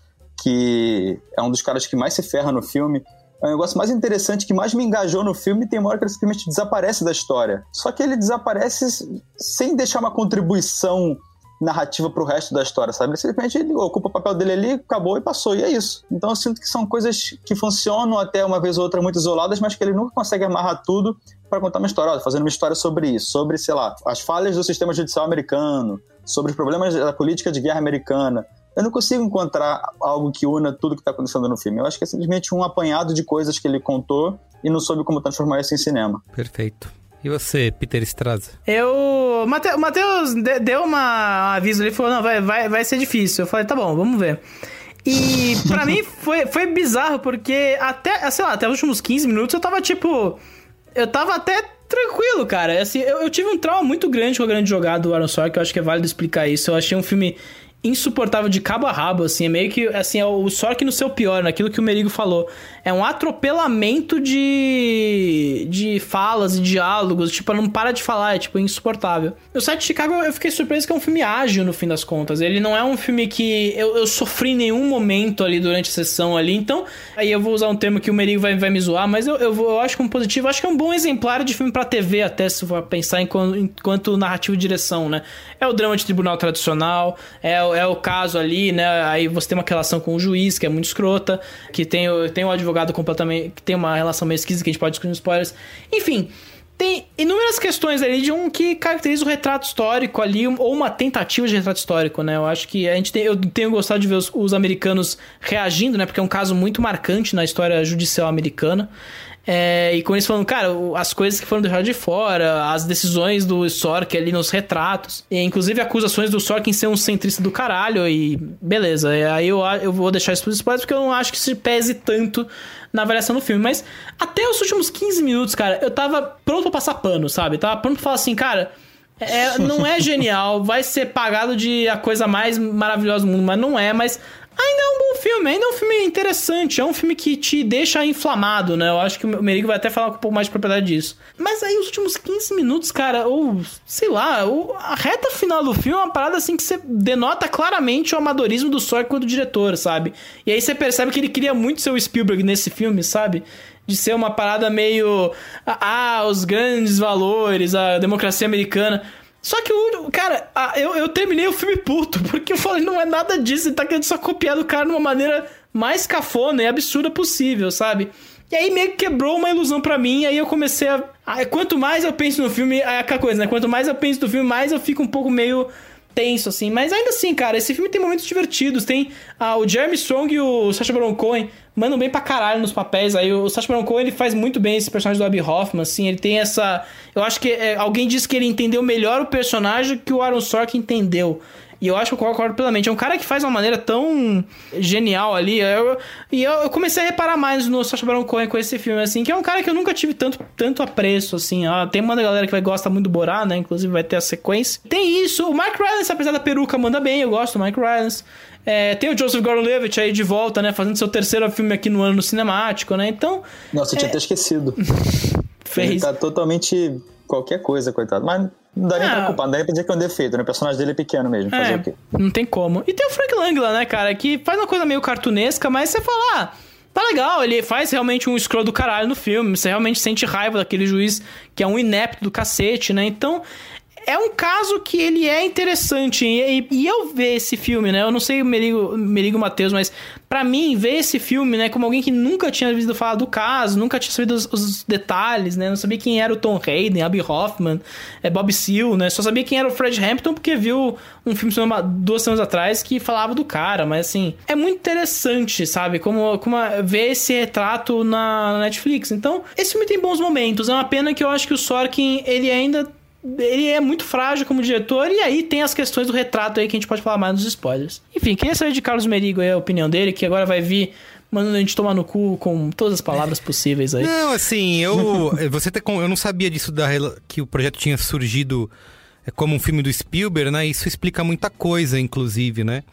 que é um dos caras que mais se ferra no filme. É um negócio mais interessante, que mais me engajou no filme, e tem uma hora que ele simplesmente desaparece da história. Só que ele desaparece sem deixar uma contribuição narrativa pro resto da história, sabe? Ele simplesmente ele ocupa o papel dele ali, acabou e passou, e é isso. Então eu sinto que são coisas que funcionam até uma vez ou outra muito isoladas, mas que ele nunca consegue amarrar tudo para contar uma história. Olha, fazendo uma história sobre isso, sobre, sei lá, as falhas do sistema judicial americano, sobre os problemas da política de guerra americana. Eu não consigo encontrar algo que una tudo que está acontecendo no filme. Eu acho que é simplesmente um apanhado de coisas que ele contou e não soube como transformar isso em cinema. Perfeito. E você, Peter Straza? Eu... O Matheus deu uma um aviso ali e falou, não, vai, vai, vai ser difícil. Eu falei, tá bom, vamos ver. E pra mim foi, foi bizarro, porque até, sei lá, até os últimos quinze minutos eu tava tipo... Eu tava até tranquilo, cara. Assim, eu, eu tive um trauma muito grande com a grande jogada do Aaron Sorkin, que eu acho que é válido explicar isso. Eu achei um filme insuportável de cabo a rabo, assim, é meio que, assim, é o Sorkin no seu pior, naquilo que o Merigo falou. É um atropelamento de de falas e diálogos, tipo, não para de falar, é, tipo, insuportável. O Sete de Chicago, eu fiquei surpreso que é um filme ágil, no fim das contas. Ele não é um filme que eu, eu sofri em nenhum momento ali durante a sessão ali, então, aí eu vou usar um termo que o Merigo vai, vai me zoar, mas eu, eu, vou, eu acho que é um positivo, eu acho que é um bom exemplar de filme pra T V, até, se for pensar enquanto, enquanto narrativa e direção, né? É o drama de tribunal tradicional, é o É o caso ali, né? Aí você tem uma relação com o juiz, que é muito escrota, que tem, tem um advogado completamente... que tem uma relação meio esquisita, que a gente pode discutir nos spoilers. Enfim, tem inúmeras questões ali de um que caracteriza o retrato histórico ali, ou uma tentativa de retrato histórico, né? Eu acho que a gente tem, eu tenho gostado de ver os, os americanos reagindo, né? Porque é um caso muito marcante na história judicial americana. É, e com isso falando, cara, as coisas que foram deixadas de fora, as decisões do Sorkin ali nos retratos, e inclusive acusações do Sorkin ser um centrista do caralho, e beleza, aí eu, eu vou deixar isso pros spoilers porque eu não acho que se pese tanto na avaliação do filme, mas até os últimos quinze minutos, cara, eu tava pronto pra passar pano, sabe? Eu tava pronto pra falar assim, cara, é, não é genial, vai ser pagado de a coisa mais maravilhosa do mundo, mas não é, mas ainda é um bom filme, ainda é um filme interessante, é um filme que te deixa inflamado, né? Eu acho que o Merigo vai até falar com um pouco mais de propriedade disso. Mas aí os últimos quinze minutos, cara, ou sei lá, ou a reta final do filme é uma parada assim que você denota claramente o amadorismo do Sorkin do diretor, sabe? E aí você percebe que ele queria muito ser o Spielberg nesse filme, sabe? De ser uma parada meio... Ah, os grandes valores, a democracia americana... Só que, cara, eu, eu terminei o filme puto, porque eu falei, não é nada disso, ele tá querendo só copiar do cara de uma maneira mais cafona e absurda possível, sabe? E aí meio que quebrou uma ilusão pra mim, aí eu comecei a... a quanto mais eu penso no filme, é aquela coisa, né? Quanto mais eu penso no filme, mais eu fico um pouco meio tenso, assim. Mas ainda assim, cara, esse filme tem momentos divertidos, tem ah, o Jeremy Strong e o Sacha Baron Cohen mandam bem pra caralho nos papéis. Aí o Sacha Baron Cohen, ele faz muito bem esse personagem do Abby Hoffman, assim, ele tem essa... Eu acho que é, alguém disse que ele entendeu melhor o personagem que o Aaron Sorkin entendeu. E eu acho que eu concordo plenamente. É um cara que faz uma maneira tão genial ali. Eu, e eu, eu comecei a reparar mais no Sacha Baron Cohen com esse filme, assim, que é um cara que eu nunca tive tanto, tanto apreço, assim. Ó, tem uma galera que vai, gosta muito do Borá, né? Inclusive vai ter a sequência. Tem isso. O Mark Rylance, apesar da peruca, manda bem. Eu gosto do Mark Rylance. É, tem o Joseph Gordon-Levitt aí de volta, né? Fazendo seu terceiro filme aqui no ano no cinemático, né? Então... Nossa, eu tinha é... até esquecido. Fez. Ele tá totalmente... qualquer coisa, coitado. Mas não dá nem ah. pra culpar, não dá nem pra dizer que é um defeito, né? O personagem dele é pequeno mesmo, fazer é, o quê? Não tem como. E tem o Frank Langella, né, cara, que faz uma coisa meio cartunesca, mas você fala, ah, tá legal, ele faz realmente um escroto do caralho no filme, você realmente sente raiva daquele juiz que é um inepto do cacete, né? Então... é um caso que ele é interessante. E, e eu ver esse filme, né? Eu não sei o Merigo, Merigo Matheus, mas pra mim, ver esse filme, né? Como alguém que nunca tinha ouvido falar do caso, nunca tinha sabido os, os detalhes, né? Não sabia quem era o Tom Hayden, Abby Hoffman, é, Bob Seale, né? Só sabia quem era o Fred Hampton porque viu um filme duas semanas atrás que falava do cara. Mas, assim, é muito interessante, sabe? Como, como a, ver esse retrato na, na Netflix. Então, esse filme tem bons momentos. É uma pena que eu acho que o Sorkin, ele ainda... ele é muito frágil como diretor, e aí tem as questões do retrato aí que a gente pode falar mais nos spoilers. Enfim, queria saber de Carlos Merigo aí a opinião dele, que agora vai vir mandando a gente tomar no cu com todas as palavras possíveis aí. Não, assim, eu você ter, eu não sabia disso, da, que o projeto tinha surgido como um filme do Spielberg, né? Isso explica muita coisa, inclusive, né?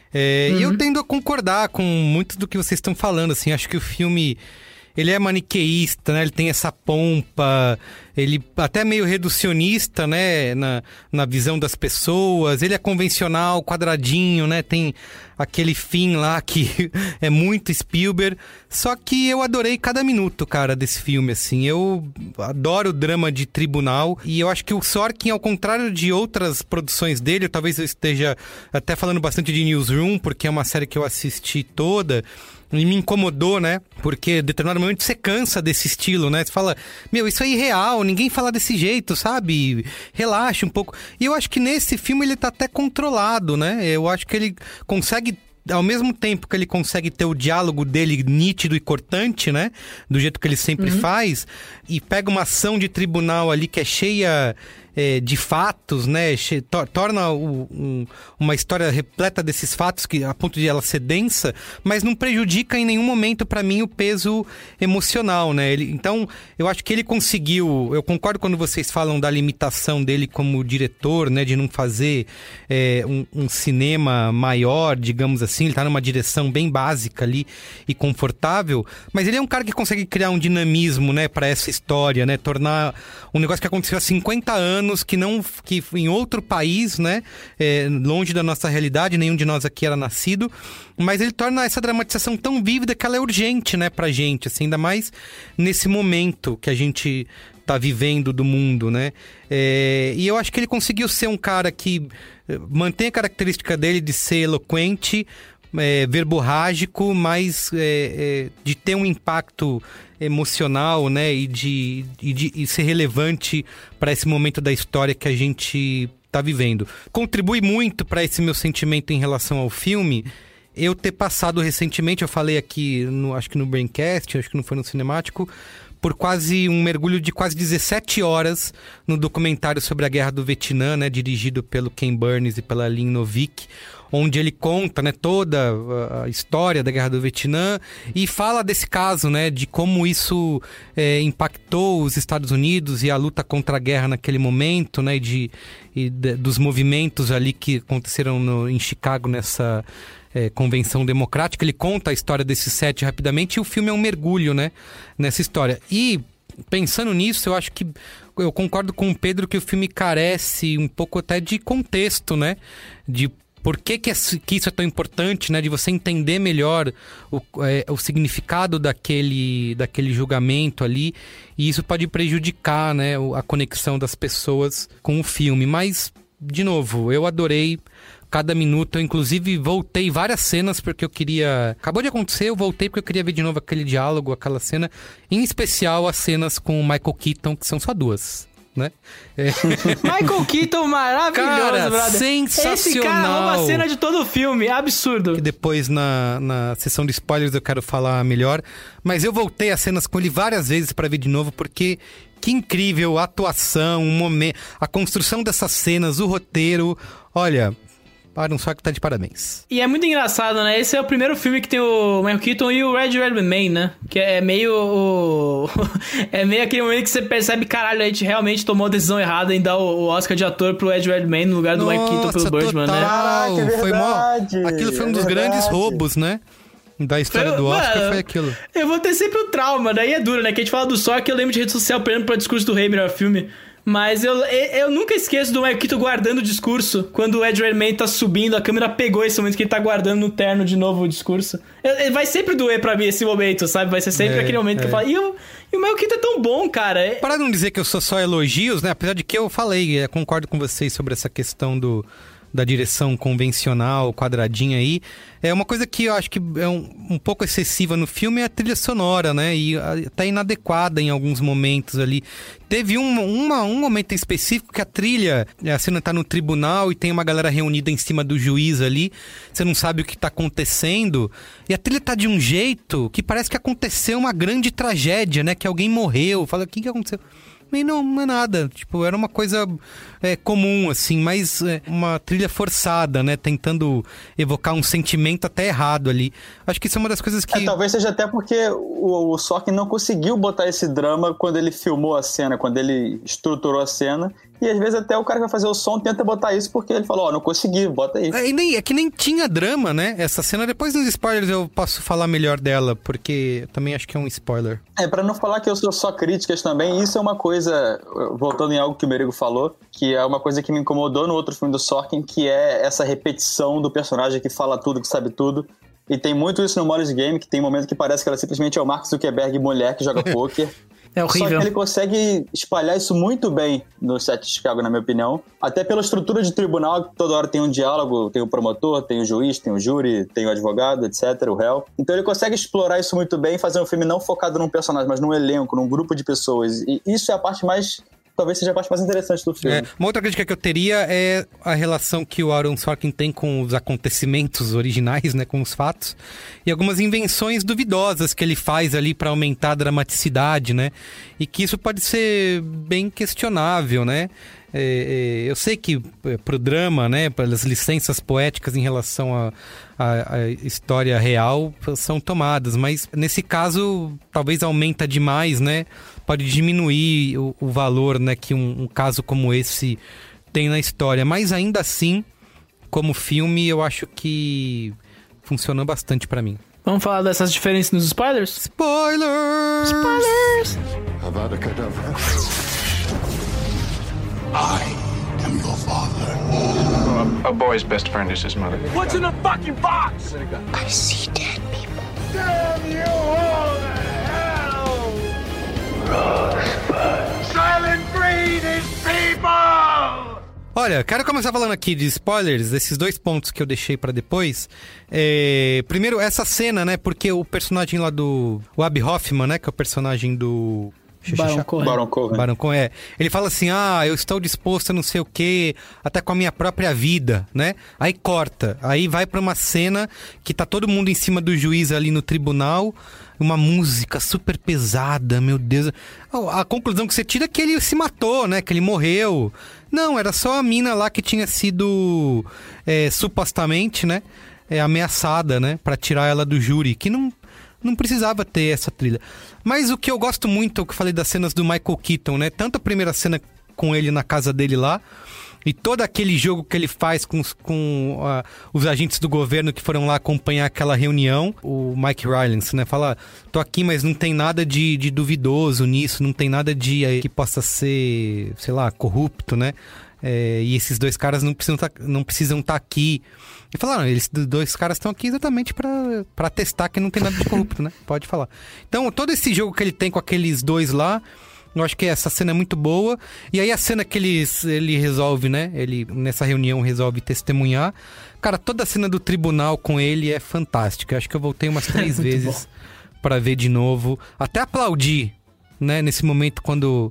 É, uhum. E eu tendo a concordar com muito do que vocês estão falando, assim, acho que o filme... ele é maniqueísta, né? Ele tem essa pompa, ele até meio reducionista, né? Na, na visão das pessoas. Ele é convencional, quadradinho, né? Tem aquele fim lá que é muito Spielberg. Só que eu adorei cada minuto, cara, desse filme, assim. Eu adoro o drama de tribunal. E eu acho que o Sorkin, ao contrário de outras produções dele, talvez eu esteja até falando bastante de Newsroom, porque é uma série que eu assisti toda... e me incomodou, né? Porque, em determinado momento, você cansa desse estilo, né? Você fala, meu, isso é irreal, ninguém fala desse jeito, sabe? Relaxa um pouco. E eu acho que nesse filme ele tá até controlado, né? Eu acho que ele consegue... ao mesmo tempo que ele consegue ter o diálogo dele nítido e cortante, né? Do jeito que ele sempre uhum. faz. E pega uma ação de tribunal ali que é cheia... É, de fatos, né? Che- to- torna o, um, uma história repleta desses fatos, que, a ponto de ela ser densa, mas não prejudica em nenhum momento, pra mim, o peso emocional, né? Ele, então, eu acho que ele conseguiu... eu concordo quando vocês falam da limitação dele como diretor, né? De não fazer é, um, um cinema maior, digamos assim. Ele tá numa direção bem básica ali e confortável, mas ele é um cara que consegue criar um dinamismo, né? Pra essa história, né? Tornar um negócio que aconteceu há cinquenta anos, que não que em outro país, né, é, longe da nossa realidade, nenhum de nós aqui era nascido, mas ele torna essa dramatização tão vívida que ela é urgente, né, pra gente, assim, ainda mais nesse momento que a gente tá vivendo do mundo, né, é, e eu acho que ele conseguiu ser um cara que mantém a característica dele de ser eloquente, É, verborrágico, mas é, é, de ter um impacto emocional, né, e de, e de e ser relevante para esse momento da história que a gente tá vivendo. Contribui muito para esse meu sentimento em relação ao filme eu ter passado recentemente, eu falei aqui, no, acho que no Braincast, acho que não foi no Cinemático, por quase um mergulho de quase dezessete horas no documentário sobre a Guerra do Vietnã, né, dirigido pelo Ken Burns e pela Lynn Novick, onde ele conta, né, toda a história da Guerra do Vietnã e fala desse caso, né, de como isso é, impactou os Estados Unidos e a luta contra a guerra naquele momento, né, de, e de, dos movimentos ali que aconteceram no, em Chicago nessa é, convenção democrática. Ele conta a história desse set rapidamente e o filme é um mergulho, né, nessa história. E pensando nisso, eu acho que eu concordo com o Pedro que o filme carece um pouco até de contexto, né, de por que, que, que isso é tão importante, né? De você entender melhor o, é, o significado daquele, daquele julgamento ali. E isso pode prejudicar, né, a conexão das pessoas com o filme. Mas, de novo, eu adorei cada minuto. Eu, inclusive, voltei várias cenas porque eu queria... acabou de acontecer, eu voltei porque eu queria ver de novo aquele diálogo, aquela cena. Em especial, as cenas com o Michael Keaton, que são só duas. né? É. Michael Keaton maravilhoso, cara, brother. Sensacional. Esse cara rouba a cena de todo o filme, absurdo. Que depois na, na sessão de spoilers eu quero falar melhor, mas eu voltei às cenas com ele várias vezes pra ver de novo, porque que incrível a atuação, o momento, a construção dessas cenas, o roteiro, olha... Aaron Sorkin tá de parabéns. E é muito engraçado, né? Esse é o primeiro filme que tem o Michael Keaton e o Red Redmayne, né? Que é meio o... é meio aquele momento que você percebe, caralho, a gente realmente tomou a decisão errada em dar o Oscar de ator pro Ed Redmayne no lugar do Nossa, Michael Keaton pelo Birdman, total. né? Caraca, é verdade, foi mó... Aquilo foi um é dos verdade. grandes roubos, né? Da história Foi- do Oscar, mano, foi aquilo. Eu vou ter sempre o trauma, daí é duro, né? Que a gente fala do Sorkin, eu lembro de rede social perdendo pra discurso do Rei, melhor filme. Mas eu, eu nunca esqueço do Michael Keaton guardando o discurso. Quando o Ed Redmayne tá subindo, a câmera pegou esse momento que ele tá guardando no terno de novo o discurso. Eu, eu- vai sempre doer pra mim esse momento, sabe? Vai ser sempre É, aquele momento que é. eu falo... E, eu, e o Michael Keaton é tão bom, cara. É- Para não dizer que eu sou só elogios, né? Apesar de que eu falei, é, concordo com vocês sobre essa questão do, da direção convencional, quadradinha aí. É uma coisa que eu acho que é um, um pouco excessiva no filme é a trilha sonora, né? E a, tá inadequada em alguns momentos ali. Teve um, uma, um momento em específico que a trilha, a cena tá no tribunal e tem uma galera reunida em cima do juiz ali. Você não sabe o que tá acontecendo. E a trilha tá de um jeito que parece que aconteceu uma grande tragédia, né? Que alguém morreu. Fala, o que que aconteceu? E não, não é nada, tipo, era uma coisa é, comum, assim, mas é, uma trilha forçada, né, tentando evocar um sentimento até errado ali. Acho que isso é uma das coisas que... É, talvez seja até porque o, o Sorkin não conseguiu botar esse drama quando ele filmou a cena, quando ele estruturou a cena. E às vezes até o cara que vai fazer o som tenta botar isso porque ele falou, ó, oh, não consegui, bota aí. É, e nem, é que nem tinha drama, né, essa cena. Depois nos spoilers eu posso falar melhor dela, porque eu também acho que é um spoiler. É, pra não falar que eu sou só críticas também, isso é uma coisa, voltando em algo que o Merigo falou, que é uma coisa que me incomodou no outro filme do Sorkin, que é essa repetição do personagem que fala tudo, que sabe tudo. E tem muito isso no Molly's Game, que tem momentos que parece que ela simplesmente é o Mark Zuckerberg mulher que joga pôquer. É horrível. Só que ele consegue espalhar isso muito bem no set de Chicago, na minha opinião. Até pela estrutura de tribunal, que toda hora tem um diálogo, tem o promotor, tem o juiz, tem o júri, tem o advogado, etcétera, o réu. Então ele consegue explorar isso muito bem e fazer um filme não focado num personagem, mas num elenco, num grupo de pessoas. E isso é a parte mais... talvez seja a parte mais interessante do filme. É, uma outra crítica que eu teria é a relação que o Aaron Sorkin tem com os acontecimentos originais, né, com os fatos, e algumas invenções duvidosas que ele faz ali para aumentar a dramaticidade, né, e que isso pode ser bem questionável, né. É, é, eu sei que é, pro drama, né, pelas licenças poéticas em relação à a, a, a história real são tomadas, mas nesse caso talvez aumenta demais, né, pode diminuir o, o valor, né, que um, um caso como esse tem na história, mas ainda assim, como filme, eu acho que funcionou bastante pra mim. Vamos falar dessas diferenças nos spoilers? Spoilers! Spoilers! Avada Kedavra. I am your father. A boy's best friend is his mother. What's in the fucking box? I see dead people. Damn you all to hell! Rosebud. Silent breed is people! Olha, quero começar falando aqui de spoilers, esses dois pontos que eu deixei pra depois. É, primeiro, essa cena, né? Porque o personagem lá do... o Abby Hoffman, né? Que é o personagem do... Baron Cohen. Baron Cohen. Baron Cohen, é. Ele fala assim, ah, eu estou disposto a não sei o quê, até com a minha própria vida, né? Aí corta, aí vai pra uma cena que tá todo mundo em cima do juiz ali no tribunal, uma música super pesada, meu Deus. A conclusão que você tira é que ele se matou, né? Que ele morreu. Não, era só a mina lá que tinha sido, é, supostamente, né? É, ameaçada, né? Pra tirar ela do júri, que não... não precisava ter essa trilha. Mas o que eu gosto muito, o que eu falei das cenas do Michael Keaton, né? Tanto a primeira cena com ele na casa dele lá, e todo aquele jogo que ele faz com, os, com uh, os agentes do governo que foram lá acompanhar aquela reunião. O Mike Rylance, né? Fala, tô aqui, mas não tem nada de, de duvidoso nisso, não tem nada de uh, que possa ser, sei lá, corrupto, né? É, e esses dois caras não precisam tá, não precisam estar tá aqui. E falaram, eles dois caras estão aqui exatamente pra, pra testar que não tem nada de corrupto, né? Pode falar. Então, todo esse jogo que ele tem com aqueles dois lá, eu acho que essa cena é muito boa. E aí a cena que ele, ele resolve, né? Ele, nessa reunião, resolve testemunhar. Cara, toda a cena do tribunal com ele é fantástica. Eu acho que eu voltei umas três vezes pra ver de novo. Até aplaudir, né? Nesse momento quando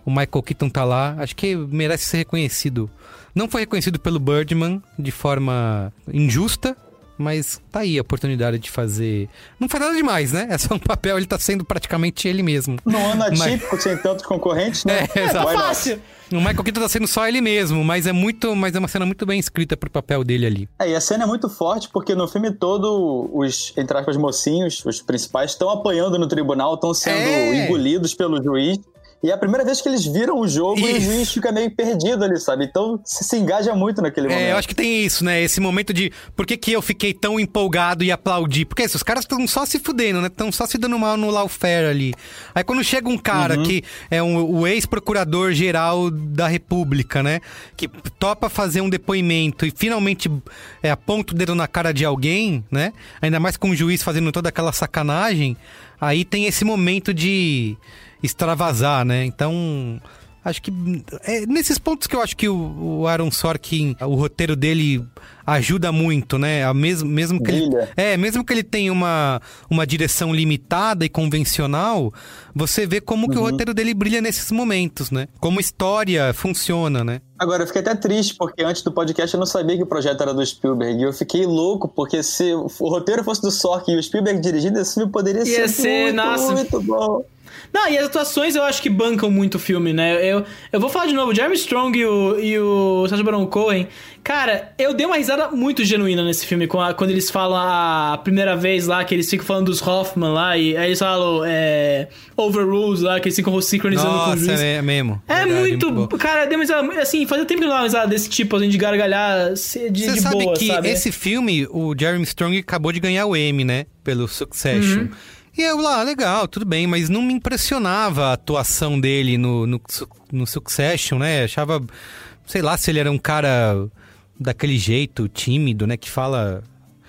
o Michael Keaton tá lá, acho que merece ser reconhecido. Não foi reconhecido pelo Birdman de forma injusta, mas tá aí a oportunidade de fazer... Não faz nada demais, né? É só um papel, ele tá sendo praticamente ele mesmo. Num ano atípico, mas... sem tantos concorrentes, né? É, é tá fácil. O Michael Keaton tá sendo só ele mesmo, mas é muito, mas é uma cena muito bem escrita pro papel dele ali. É, e a cena é muito forte porque no filme todo os, entre aspas, mocinhos, os principais, estão apanhando no tribunal, estão sendo é. engolidos pelo juiz. E é a primeira vez que eles viram o jogo isso. E o juiz fica meio perdido ali, sabe? Então se, se engaja muito naquele momento. É, eu acho que tem isso, né? Esse momento de por que, que eu fiquei tão empolgado e aplaudi? Porque esses caras estão só se fudendo, né? Estão só se dando mal no lawfare ali. Aí quando chega um cara uhum. que é um, o ex-procurador-geral da República, né? Que topa fazer um depoimento e finalmente é, aponta o dedo na cara de alguém, né? Ainda mais com o juiz fazendo toda aquela sacanagem. Aí tem esse momento de... extravasar, né? Então, acho que é nesses pontos que eu acho que o, o Aaron Sorkin, o roteiro dele ajuda muito, né? A mesmo, mesmo que ele, é, mesmo que ele tenha uma, uma direção limitada e convencional, você vê como uhum. que o roteiro dele brilha nesses momentos, né? Como história funciona, né? Agora, eu fiquei até triste, porque antes do podcast eu não sabia que o projeto era do Spielberg. E eu fiquei louco, porque se o roteiro fosse do Sorkin e o Spielberg dirigindo, esse filme poderia Ia ser, ser muito, nossa. muito bom. Não, e as atuações eu acho que bancam muito o filme, né? Eu, eu vou falar de novo, o Jeremy Strong e o, e o Sacha Baron Cohen. Cara, eu dei uma risada muito genuína nesse filme, quando eles falam a primeira vez lá, que eles ficam falando dos Hoffman lá, e aí eles falam é, Overrules lá, que eles ficam sincronizando Nossa, com o juiz. é mesmo. É verdade, muito... muito cara, dei uma risada, assim, fazia tempo que eu não dava uma risada desse tipo, assim, de gargalhar de, Você de sabe boa, que sabe? esse filme, o Jeremy Strong acabou de ganhar o Emmy, né? Pelo Succession. Uhum. E eu lá, legal, tudo bem, mas não me impressionava a atuação dele no, no, no Succession, né? Achava, sei lá, se ele era um cara daquele jeito, tímido, né? Que fala...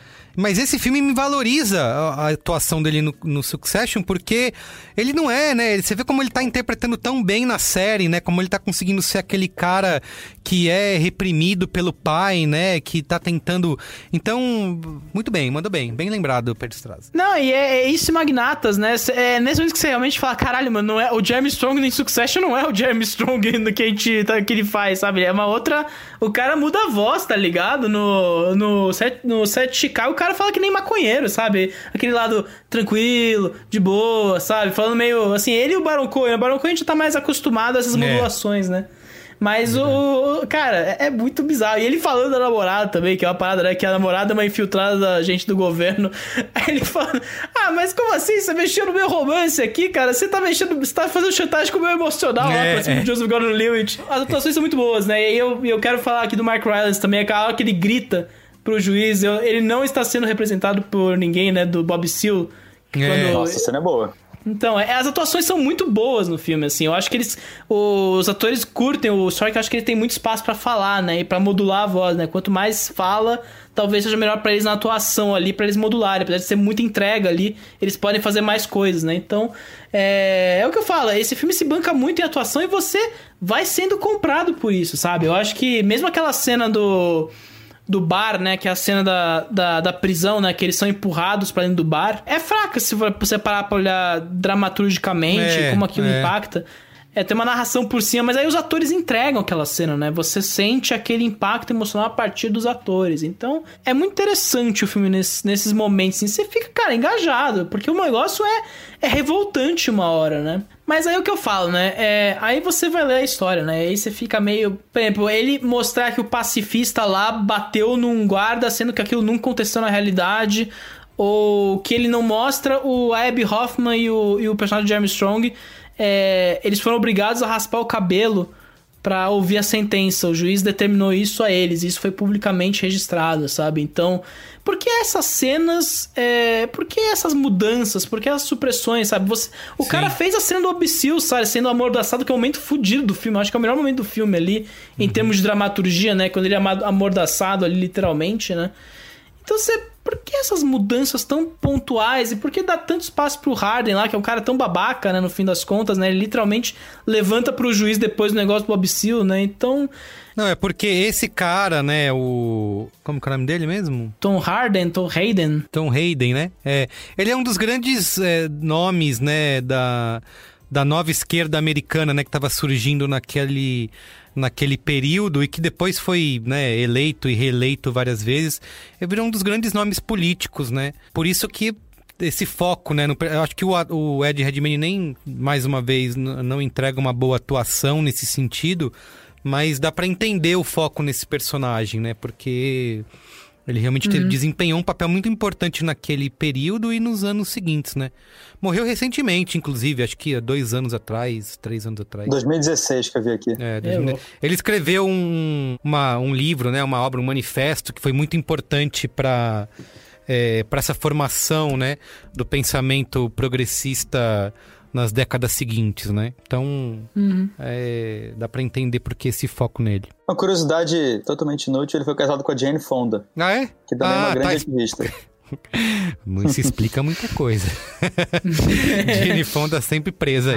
Mas esse filme me valoriza a, a atuação dele no, no Succession, porque ele não é, né? Você vê como ele tá interpretando tão bem na série, né? Como ele tá conseguindo ser aquele cara que é reprimido pelo pai, né? Que tá tentando... Então, muito bem, mandou bem. Bem lembrado, Pedro Estrada. Não, e é, é isso, Magnatas, né? É nesse momento que você realmente fala, caralho, mano, não é, o Jeremy Strong em Succession não é o Jeremy Strong no que, a gente, tá, que ele faz, sabe? É uma outra... O cara muda a voz, tá ligado? No, no, set, no set de Chicago, o cara fala que nem maconheiro, sabe? Aquele lado tranquilo, de boa, sabe? Falando meio... Assim, ele e o Baron Cohen. O Baron Cohen já tá mais acostumado a essas modulações, é. né? Mas é o... Cara, é, é muito bizarro. E ele falando da namorada também, que é uma parada, né? Que a namorada é uma infiltrada da gente do governo. Aí ele fala... Ah, mas como assim? Você mexeu no meu romance aqui, cara? Você tá mexendo... Você tá fazendo chantagem com o meu emocional é, lá pra cima é. do Joseph Gordon-Levitt. As atuações são muito boas, né? E eu, eu quero falar aqui do Mark Rylance também. Aquela hora que ele grita pro juiz. Eu, ele não está sendo representado por ninguém, né? Do Bob Seale. É. Quando... Nossa, a cena é boa. Então, é, as atuações são muito boas no filme, assim. Eu acho que eles... Os atores curtem o Sorkin, eu acho que ele tem muito espaço pra falar, né? E pra modular a voz, né? Quanto mais fala, talvez seja melhor pra eles na atuação ali, pra eles modularem. Apesar de ser muita entrega ali, eles podem fazer mais coisas, né? Então, é, é o que eu falo. Esse filme se banca muito em atuação e você vai sendo comprado por isso, sabe? Eu acho que mesmo aquela cena do... do bar, né, que é a cena da, da, da prisão, né, que eles são empurrados pra dentro do bar, é fraca se você parar pra olhar dramaturgicamente, é, como aquilo é. impacta. É, tem uma narração por cima, mas aí os atores entregam aquela cena, né, você sente aquele impacto emocional a partir dos atores. Então, é muito interessante o filme nesse, nesses momentos, assim, você fica, cara, engajado, porque o negócio é, é revoltante uma hora, né. Mas aí é o que eu falo, né? É, aí você vai ler a história, né? Aí você fica meio... Por exemplo, ele mostrar que o pacifista lá bateu num guarda, sendo que aquilo nunca aconteceu na realidade. Ou que ele não mostra o Abby Hoffman e o, e o personagem de Jeremy Strong. É, eles foram obrigados a raspar o cabelo pra ouvir a sentença. O juiz determinou isso a eles. Isso foi publicamente registrado, sabe? Então... Por que essas cenas, é, por que essas mudanças, por que essas supressões, sabe? Você, o Sim. cara fez a cena do Obsil, sabe? Sendo amordaçado, que é o momento fudido do filme. Eu acho que é o melhor momento do filme ali, em uhum. termos de dramaturgia, né? Quando ele é amordaçado ali, literalmente, né? Então você... Por que essas mudanças tão pontuais? E por que dá tanto espaço pro Harden lá, que é um cara tão babaca, né? No fim das contas, né? Ele literalmente levanta pro juiz depois do negócio do Bob Seale, né? Então... Não, é porque esse cara, né, o... Como que é o nome dele mesmo? Tom Harden, Tom Hayden. Tom Hayden, né? É, ele é um dos grandes é, nomes, né, da... da nova esquerda americana, né, que estava surgindo naquele, naquele período e que depois foi, né, eleito e reeleito várias vezes, ele virou um dos grandes nomes políticos, né? Por isso que esse foco, né? No, eu acho que o, o Ed Redmayne nem, mais uma vez, n- não entrega uma boa atuação nesse sentido, mas dá pra entender o foco nesse personagem, né? Porque ele realmente teve, Uhum. desempenhou um papel muito importante naquele período e nos anos seguintes, né? Morreu recentemente, inclusive, acho que há dois anos atrás, três anos atrás. dois mil e dezesseis que eu vi aqui. É, dois mil... Ele escreveu um, uma, um livro, né? Uma obra, um manifesto, que foi muito importante para é, para essa formação, né? Do pensamento progressista nas décadas seguintes, né? Então, Uhum. é, dá pra entender por que esse foco nele. Uma curiosidade totalmente inútil, ele foi casado com a Jane Fonda. Ah, é? Que também é Ah, uma grande tá. ativista. Isso explica muita coisa. Jane Fonda sempre presa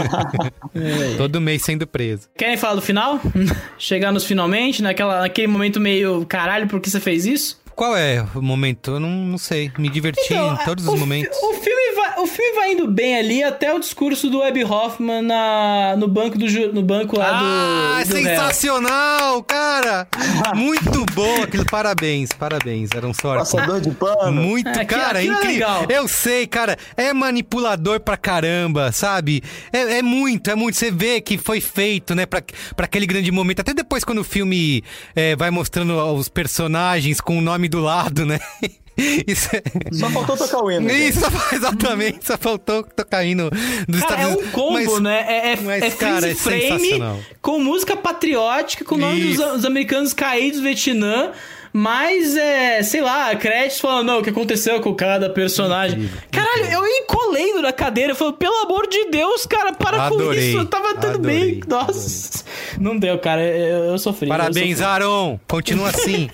aí. Todo mês sendo presa. Querem falar do final? Chegar nos finalmente, naquela, naquele momento meio, caralho, por que você fez isso? Qual é o momento? Eu não, não sei. Me diverti Então, em todos o os fi- momentos. O filme, vai, o filme vai indo bem ali até o discurso do Abby Hoffman na, no banco do ju- no banco lá do. Ah, do réu. sensacional, cara! Muito bom aquilo. Parabéns, parabéns. Era um sorte. Passador de pano. Muito, É, aquilo- cara, aquilo é incrível. legal. Eu sei, cara. É manipulador pra caramba, sabe? É, é muito, é muito. Você vê que foi feito, né, pra, pra aquele grande momento. Até depois, quando o filme é, vai mostrando os personagens com o nome do lado, né? Isso é... Só faltou tocar o hino. Isso, exatamente. Só faltou tocar hino dos Cara, Estados é Unidos. um combo, Mas- né? É, é, mas, é cara, freeze é frame sensacional. com música patriótica, com o nome dos, Isso. dos americanos caídos do Vietnã. Mas, é, sei lá, créditos falando, não, o que aconteceu com cada personagem. Incrível, Caralho, eu encolei na cadeira, falando, pelo amor de Deus, cara, para Adorei, com isso, eu tava tudo adorei, bem. Nossa, não deu, cara, eu, eu sofri. Parabéns, eu sofri. Aaron. Continua assim.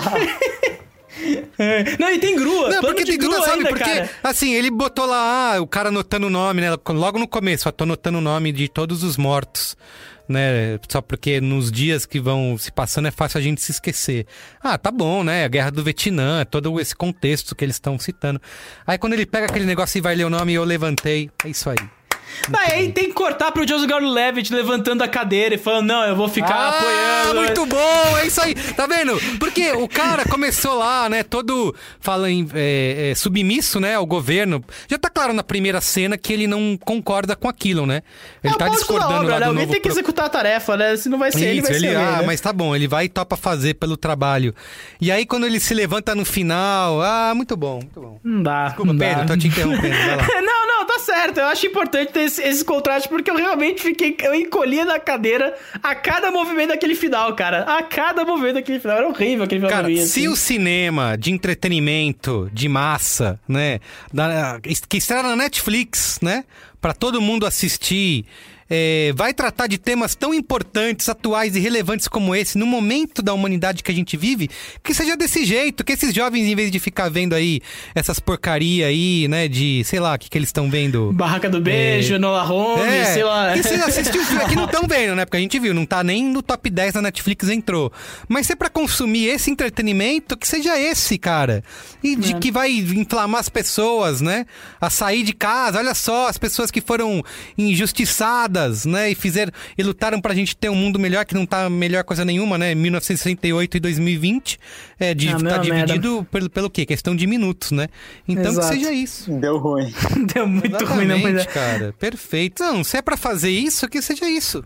É. Não, e tem grua, Não, plano porque de tem tudo, grua sabe? ainda, Porque, cara. assim, ele botou lá, ah, o cara anotando o nome, né? Logo no começo, ó, tô anotando o nome de todos os mortos, né? Só porque nos dias que vão se passando é fácil a gente se esquecer. Ah, tá bom, né? A Guerra do Vietnã, todo esse contexto que eles estão citando. Aí quando ele pega aquele negócio e vai ler o nome, eu levantei. É isso aí. Aí tem que cortar pro Joseph Gordon-Levitt levantando a cadeira e falando, não, eu vou ficar Ah, apoiando. muito bom, é isso aí, tá vendo? Porque o cara começou lá, né, todo fala em, é, é, submisso, né, ao governo. Já tá claro na primeira cena que ele não concorda com aquilo, né? Ele É o tá posto da discordando obra, lá né? do Alguém novo tem que pro- executar a tarefa, né? Se não vai ser ele, Isso, vai ser ele, alguém, ah, né? mas tá bom, ele vai e topa fazer pelo trabalho. E aí quando ele se levanta no final, ah, muito bom, muito bom. Não dá, Desculpa, não Pedro, dá. tô te interrompendo, vai lá. Não, não, tá certo. Eu acho importante ter esse, esse contraste, porque eu realmente fiquei... Eu encolhia na cadeira a cada movimento daquele final, cara. A cada movimento daquele final. Era horrível aquele final. Cara, pra mim, se assim. o cinema de entretenimento, de massa, né, da- que estreia na Netflix, né, pra todo mundo assistir, é, vai tratar de temas tão importantes, atuais e relevantes como esse, no momento da humanidade que a gente vive, que seja desse jeito, que esses jovens, em vez de ficar vendo aí essas porcaria aí, né, de, sei lá, o que, que eles estão vendo... Barraca do Beijo, É. Enola Holmes, É, sei lá. e você assistiu o filme aqui, não estão vendo, né? Porque a gente viu, não tá nem no top dez da Netflix, entrou. Mas se é pra consumir esse entretenimento, que seja esse, cara. E de É. que vai inflamar as pessoas, né? A sair de casa. Olha só, as pessoas que foram injustiçadas, né? E fizeram, e lutaram pra gente ter um mundo melhor, que não tá melhor coisa nenhuma, né? mil novecentos e sessenta e oito e dois mil e vinte. É, de, Ah, tá mesma dividido pelo, pelo quê? Questão de minutos, né? Então Exato. que seja isso. Deu ruim. Deu muito ruim, né? Mas é. Exatamente, cara. Perfeito. Não, se é pra fazer isso, que seja isso.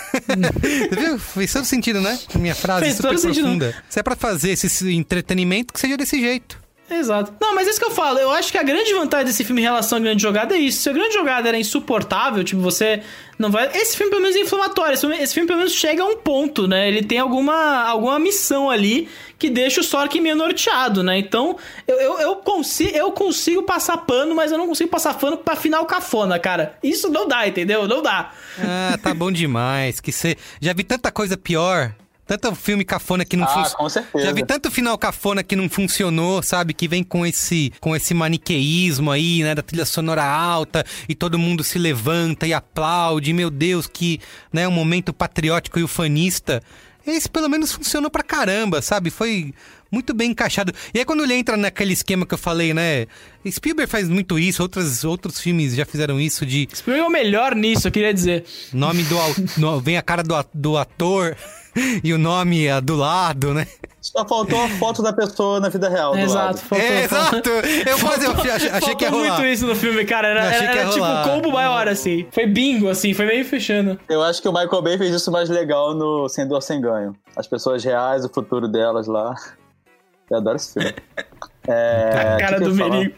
Você viu? Fez todo sentido, né? Minha frase Fez super todo sentido. profunda. Se é pra fazer esse entretenimento, que seja desse jeito. Exato. Não, mas é isso que eu falo. Eu acho que a grande vantagem desse filme em relação à grande jogada é isso. Se a grande jogada era insuportável, tipo, você não vai... Esse filme, pelo menos, é inflamatório. Esse filme, esse filme pelo menos, chega a um ponto, né? Ele tem alguma, alguma missão ali que deixa o Sorkin meio norteado, né? Então, eu, eu, eu, consigo, eu consigo passar pano, mas eu não consigo passar pano pra final cafona, cara. Isso não dá, entendeu? Não dá. Ah, tá bom demais. Que cê... Já vi tanta coisa pior. Tanto filme cafona que não Ah, funcionou. com certeza. Já vi tanto final cafona que não funcionou, sabe? Que vem com esse, com esse maniqueísmo aí, né? Da trilha sonora alta e todo mundo se levanta e aplaude. Meu Deus, que, né? Um momento patriótico e ufanista. Esse pelo menos funcionou pra caramba, sabe? Foi muito bem encaixado. E aí quando ele entra naquele esquema que eu falei, né? Spielberg faz muito isso, outros, outros filmes já fizeram isso de... Spielberg é o melhor nisso, eu queria dizer. Nome do... no, vem a cara do, do ator e o nome é do lado, né? Só faltou a foto da pessoa na vida real. É, exato. Faltou, é, exato. Eu, quase, eu achei, achei que ia rolar. muito isso no filme, cara. Era, era, era tipo um combo maior, assim. Foi bingo, assim. Foi meio fechando. Eu acho que o Michael Bay fez isso mais legal no Sem Dor, Sem Ganho. As pessoas reais, o futuro delas lá. Eu adoro esse filme. É, a cara do Merigo.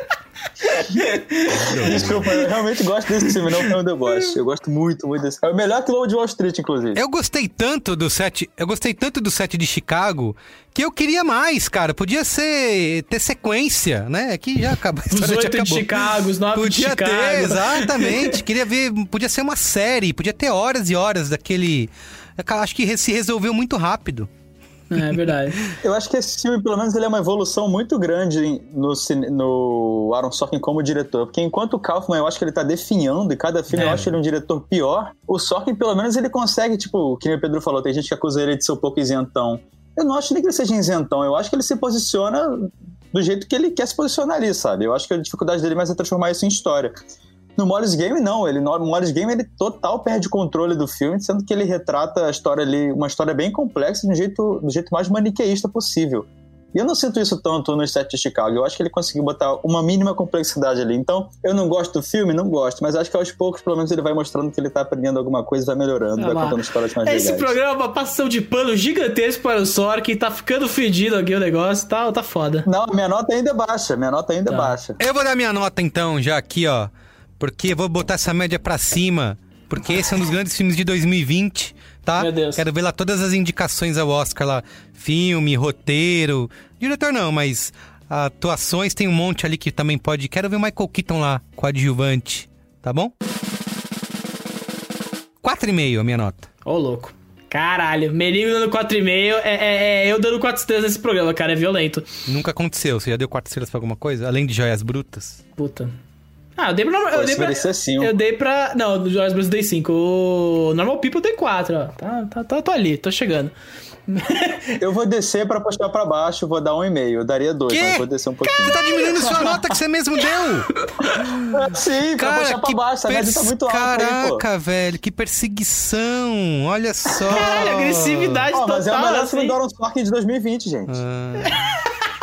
Desculpa, eu realmente gosto desse filme, não foi onde eu gosto. Eu gosto muito, muito desse filme. É o melhor que o Lobo de Wall Street, inclusive. Eu gostei tanto do set, eu gostei tanto do set de Chicago que eu queria mais, cara. Podia ser ter sequência, né? Aqui já acabou. A os oito de Chicago, os nove podia de Chicago. Podia ter, exatamente. Queria ver, podia ser uma série, podia ter horas e horas daquele. Acho que se resolveu muito rápido. É verdade. Eu acho que esse filme, pelo menos, ele é uma evolução muito grande no, no Aaron Sorkin como diretor. Porque enquanto o Kaufman, eu acho que ele tá definhando, e cada filme é. eu acho ele um diretor pior, o Sorkin, pelo menos, ele consegue, tipo, que nem o Pedro falou, tem gente que acusa ele de ser um pouco isentão. Eu não acho nem que ele seja isentão, eu acho que ele se posiciona do jeito que ele quer se posicionar ali, sabe? Eu acho que a dificuldade dele mais é transformar isso em história. No Molly's Game, não. Ele, no Molly's Game, ele total perde o controle do filme, sendo que ele retrata a história ali, uma história bem complexa, do jeito, do jeito mais maniqueísta possível. E eu não sinto isso tanto no set de Chicago. Eu acho que ele conseguiu botar uma mínima complexidade ali. Então, eu não gosto do filme? Não gosto. Mas acho que aos poucos, pelo menos, ele vai mostrando que ele tá aprendendo alguma coisa e vai melhorando, ah, vai contando histórias mais legais. Esse programa é uma passação de pano gigantesco para o Sorkin. Tá ficando fedido aqui o negócio. Tá, tá foda. Não, minha nota ainda é baixa. Minha nota ainda tá. é baixa. Eu vou dar minha nota, então, já aqui, ó. Porque eu vou botar essa média pra cima. Porque esse é um dos grandes filmes de dois mil e vinte, tá? Meu Deus. Quero ver lá todas as indicações ao Oscar lá. Filme, roteiro. Diretor não, mas atuações tem um monte ali que também pode... Quero ver o Michael Keaton lá, coadjuvante. Tá bom? quatro e meio a minha nota. Ô, oh, louco. Caralho, Merigo dando quatro e meio, é, é, é eu dando quatro estrelas nesse programa, cara. É violento. Nunca aconteceu. Você já deu quatro estrelas pra alguma coisa? Além de Joias Brutas? Puta... Ah, eu dei pra... Eu, dei pra, eu dei pra... Não, do Joyce Bruce eu dei cinco. O Normal People eu dei quatro, ó. Tá, tá, tá, tô ali, tô chegando. Eu vou descer pra postar pra baixo, vou dar um e meio. Eu daria dois, que? mas vou descer um pouquinho. Você tá diminuindo sua nota que você mesmo deu? Sim, pra postar pra baixo. A média tá muito alta. Caraca, aí, velho, que perseguição. Olha só. Caralho, agressividade oh, total. Mas é o melhor assim. filme do Aaron Sorkin de dois mil e vinte, gente. Ah.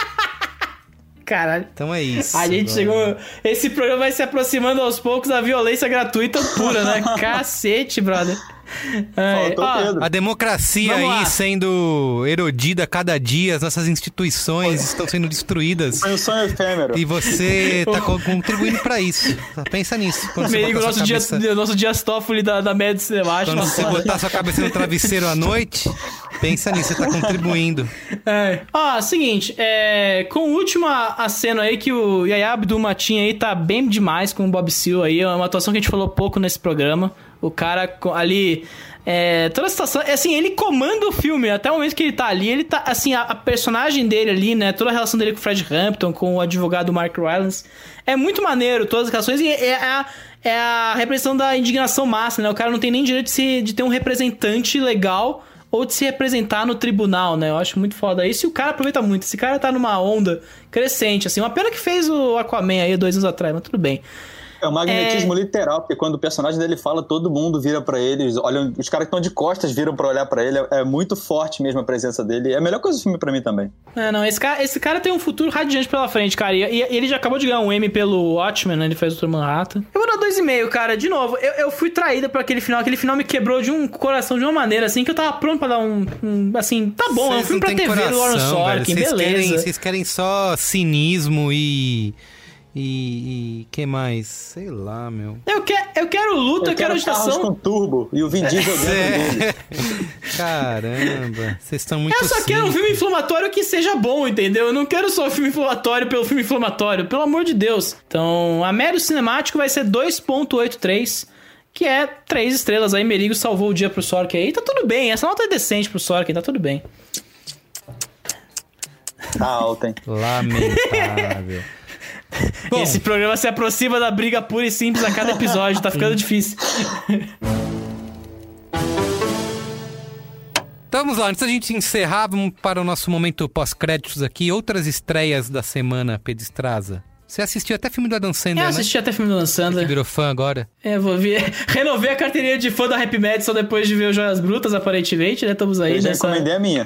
Caralho. Então é isso. A gente chegou... Esse programa vai se aproximando aos poucos da violência gratuita pura, né? Cacete, brother. É, ó, a democracia aí sendo erodida a cada dia, as nossas instituições Foi. estão sendo destruídas. Foi um sonho efêmero. E você tá contribuindo pra isso. Pensa nisso. Meio o nosso, cabeça... dia, nosso Dias Toffoli da, da média, eu acho. Quando você botar sua cabeça no travesseiro à noite, pensa nisso, você tá contribuindo. É. Ó, seguinte, é, com a última aceno aí que o Yahya Abdul-Mateen aí tá bem demais com o Bob Seale aí, é uma atuação que a gente falou pouco nesse programa. O cara ali... É, toda a situação... Assim, ele comanda o filme. Até o momento que ele tá ali, ele tá... Assim, a, a personagem dele ali, né? Toda a relação dele com o Fred Hampton, com o advogado Mark Rylance. É muito maneiro, todas as relações. E é, é, a, é a representação da indignação máxima, né? O cara não tem nem direito de, se, de ter um representante legal ou de se representar no tribunal, né? Eu acho muito foda isso. E o cara aproveita muito. Esse cara tá numa onda crescente, assim. Uma pena que fez o Aquaman aí dois anos atrás, mas tudo bem. É um magnetismo é... literal, porque quando o personagem dele fala, todo mundo vira pra ele, olham, os caras que estão de costas viram pra olhar pra ele, é, é muito forte mesmo a presença dele, é a melhor coisa do filme pra mim também. É, não, esse cara, esse cara tem um futuro radiante pela frente, cara, e, e ele já acabou de ganhar um Emmy pelo Watchmen, né, ele fez o Doutor Manhattan. Eu vou dar dois e meio, cara, de novo, eu, eu fui traída por aquele final, aquele final me quebrou de um coração de uma maneira, assim, que eu tava pronto pra dar um, um assim, tá bom, Cês é um filme pra T V coração, do Aaron Sorkin, beleza. Querem, vocês querem só cinismo e... E, e que mais? Sei lá, meu. Eu, que, eu quero luta, eu, eu quero agitação. Com turbo e o Vin Diesel dentro dele. Caramba, vocês estão muito Eu só cínicos. quero um filme inflamatório que seja bom, entendeu? Eu não quero só um filme inflamatório pelo filme inflamatório, pelo amor de Deus. Então, a média cinemático vai ser dois ponto oitenta e três, que é três estrelas. Aí Merigo salvou o dia pro Sorkin aí. Tá tudo bem, essa nota é decente pro Sorkin, tá tudo bem. Tá alta, hein? Lamentável. Bom, esse programa se aproxima da briga pura e simples a cada episódio, tá ficando difícil. Então vamos lá, antes da gente encerrar, vamos para o nosso momento pós-créditos aqui. Outras estreias da semana, Pedro Estraza. Você assistiu até filme do Adam Sandler, Eu assisti né? até filme do Adam Sandler. Você virou fã agora? É, vou ver. Renovei a carteirinha de fã da Happy Madison depois de ver o Joias Brutas, aparentemente, né? Estamos aí Eu já nessa... encomendei a minha.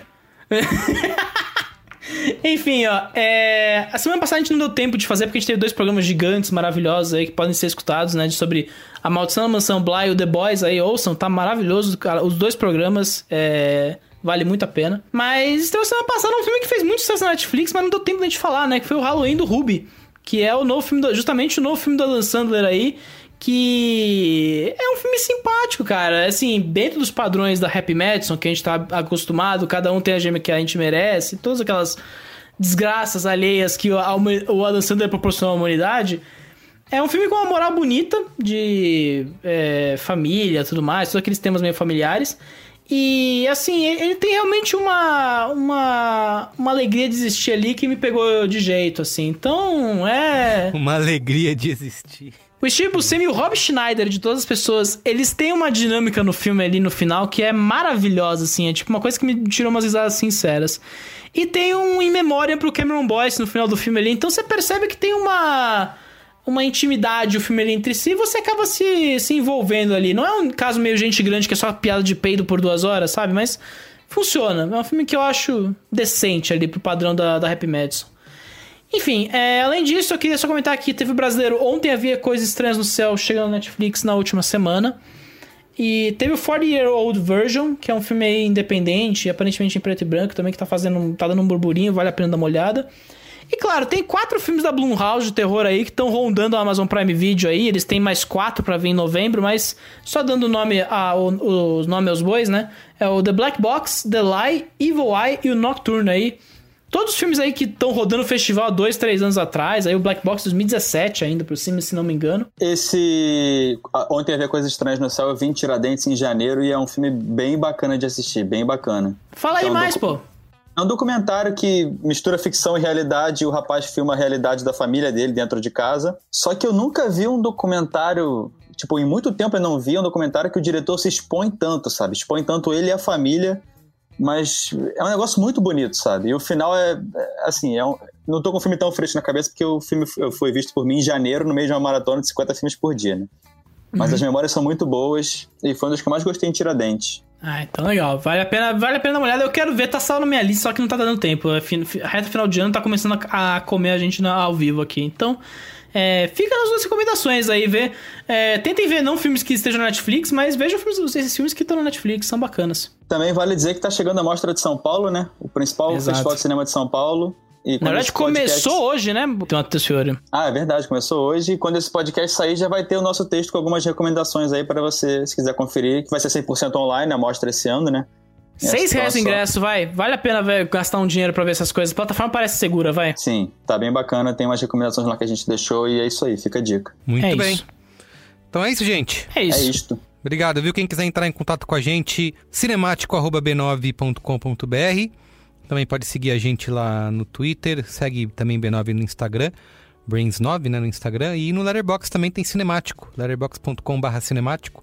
Enfim, ó, é... a semana passada a gente não deu tempo de fazer porque a gente teve dois programas gigantes, maravilhosos aí, que podem ser escutados, né, de sobre A Maldição da Mansão Bly e o The Boys aí, ouçam, tá maravilhoso, cara, os dois programas, é... vale muito a pena. Mas estreou semana passada um filme que fez muito sucesso na Netflix, mas não deu tempo da gente falar, né, que foi o Halloween do Ruby, que é o novo filme, do... justamente o novo filme do Adam Sandler aí, que é um filme simpático, cara, assim, dentro dos padrões da Happy Madison, que a gente tá acostumado, cada um tem a gêmea que a gente merece, todas aquelas desgraças alheias que o Adam Sandler proporcionou à humanidade. É um filme com uma moral bonita, de é, família, tudo mais, todos aqueles temas meio familiares. E, assim, ele tem realmente uma, uma, uma alegria de existir ali que me pegou de jeito, assim. Então, é... Uma alegria de existir. O Steve Buscemi e o Rob Schneider, de todas as pessoas, eles têm uma dinâmica no filme ali no final que é maravilhosa, assim. É tipo uma coisa que me tirou umas risadas sinceras. E tem um in memória pro Cameron Boyce no final do filme ali. Então você percebe que tem uma... uma intimidade o filme ali entre si, e você acaba se, se envolvendo ali. Não é um caso meio gente grande que é só piada de peido por duas horas, sabe? Mas funciona. É um filme que eu acho decente ali pro padrão da, da Happy Madison. Enfim, é, além disso, eu queria só comentar aqui, teve o brasileiro Ontem Havia Coisas Estranhas no Céu chegando na Netflix na última semana. E teve o forty year old Version, que é um filme aí independente, aparentemente em preto e branco também, que tá, fazendo, tá dando um burburinho, vale a pena dar uma olhada. E claro, tem quatro filmes da Blumhouse de terror aí que estão rondando a Amazon Prime Video aí. Eles têm mais quatro pra vir em novembro, mas só dando nome a, o, o nome aos bois, né? É o The Black Box, The Lie, Evil Eye e o Nocturne aí. Todos os filmes aí que estão rodando o festival há dois, três anos atrás. Aí o Black Box dois mil e dezessete ainda, por cima, se não me engano. Esse... Ontem Havia Coisas Estranhas no Céu, eu vi em Tiradentes em janeiro e é um filme bem bacana de assistir, bem bacana. Fala aí é um mais, docu... pô. É um documentário que mistura ficção e realidade, e o rapaz filma a realidade da família dele dentro de casa. Só que eu nunca vi um documentário... Tipo, em muito tempo eu não vi um documentário que o diretor se expõe tanto, sabe? Expõe tanto ele e a família... Mas é um negócio muito bonito, sabe? E o final é, assim, é um, não tô com o filme tão fresco na cabeça porque o filme foi visto por mim em janeiro, no meio de uma maratona de cinquenta filmes por dia, né? Mas uhum. As memórias são muito boas e foi um dos que eu mais gostei em Tiradentes. Ah, então legal. Vale a pena, vale a pena dar uma olhada. Eu quero ver, tá salvo na minha lista, só que não tá dando tempo. A reta final de ano tá começando a comer a gente ao vivo aqui. Então... É, fica nas suas recomendações aí, vê. É, tentem ver não filmes que estejam na Netflix, mas vejam filmes, esses filmes que estão na Netflix, são bacanas. Também vale dizer que tá chegando a Mostra de São Paulo, né? O principal Exato. Festival de cinema de São Paulo. E na verdade começou podcast... hoje, né? Ah, é verdade, começou hoje. E quando esse podcast sair, já vai ter o nosso texto com algumas recomendações aí pra você, se quiser conferir, que vai ser cem por cento online a mostra esse ano, né? Seis reais o ingresso, vai. Vale a pena véio, gastar um dinheiro pra ver essas coisas. A plataforma parece segura, vai. Sim, tá bem bacana. Tem umas recomendações lá que a gente deixou e é isso aí, fica a dica. Muito é bem. Isso. Então é isso, gente. É isso. É isto. Obrigado, viu? Quem quiser entrar em contato com a gente, cinemático arroba b nove ponto com ponto b r. Também pode seguir a gente lá no Twitter. Segue também B nove no Instagram. Brains nove, né, no Instagram. E no Letterboxd também tem cinemático. letterboxd ponto com barra cinemático.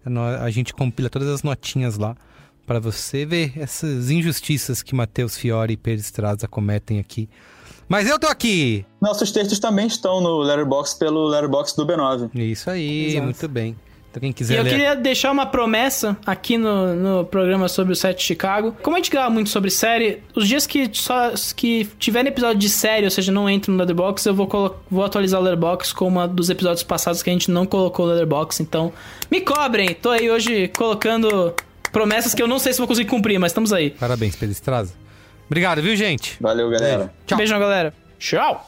A gente compila todas as notinhas lá. Para você ver essas injustiças que Matheus Fiore e Pedro Estraza cometem aqui. Mas eu tô aqui! Nossos textos também estão no Letterboxd pelo Letterboxd do B nove. Isso aí, Exato. Muito bem. Então quem quiser E eu ler... queria deixar uma promessa aqui no, no programa sobre o set de Chicago. Como a gente grava muito sobre série, os dias que, só, que tiverem episódio de série, ou seja, não entra no Letterboxd, eu vou, colo- vou atualizar o Letterboxd com uma dos episódios passados que a gente não colocou no Letterboxd. Então, me cobrem! Tô aí hoje colocando... promessas que eu não sei se vou conseguir cumprir, mas estamos aí. Parabéns, Pedro Estraza. Obrigado, viu, gente? Valeu, galera. Tchau. Beijão, galera. Tchau.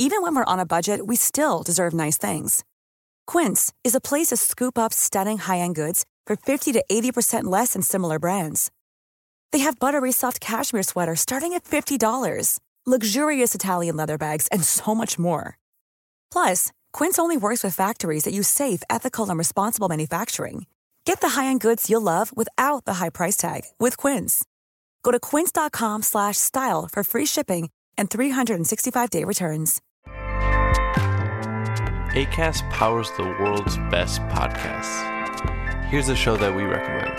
Even when we're on a budget, we still deserve nice things. Quince is a place to scoop up stunning high-end goods for fifty to eighty percent less than similar brands. They have buttery soft cashmere sweaters starting at fifty dollars, luxurious Italian leather bags, and so much more. Plus, Quince only works with factories that use safe, ethical, and responsible manufacturing. Get the high-end goods you'll love without the high price tag with Quince. Go to quince.com slash style for free shipping and three sixty-five day returns. Acast powers the world's best podcasts. Here's a show that we recommend.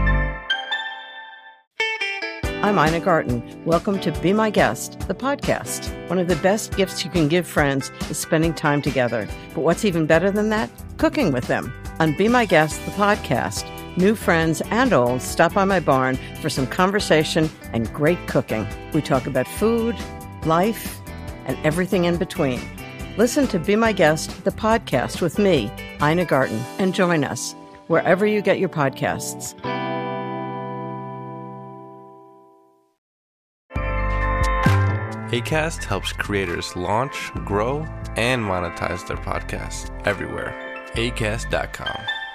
I'm Ina Garten. Welcome to Be My Guest, the podcast. One of the best gifts you can give friends is spending time together. But what's even better than that? Cooking with them. On Be My Guest, the podcast, new friends and old stop by my barn for some conversation and great cooking. We talk about food, life, and everything in between. Listen to Be My Guest, the podcast with me, Ina Garten, and join us wherever you get your podcasts. Acast helps creators launch, grow, and monetize their podcasts everywhere. acast dot com.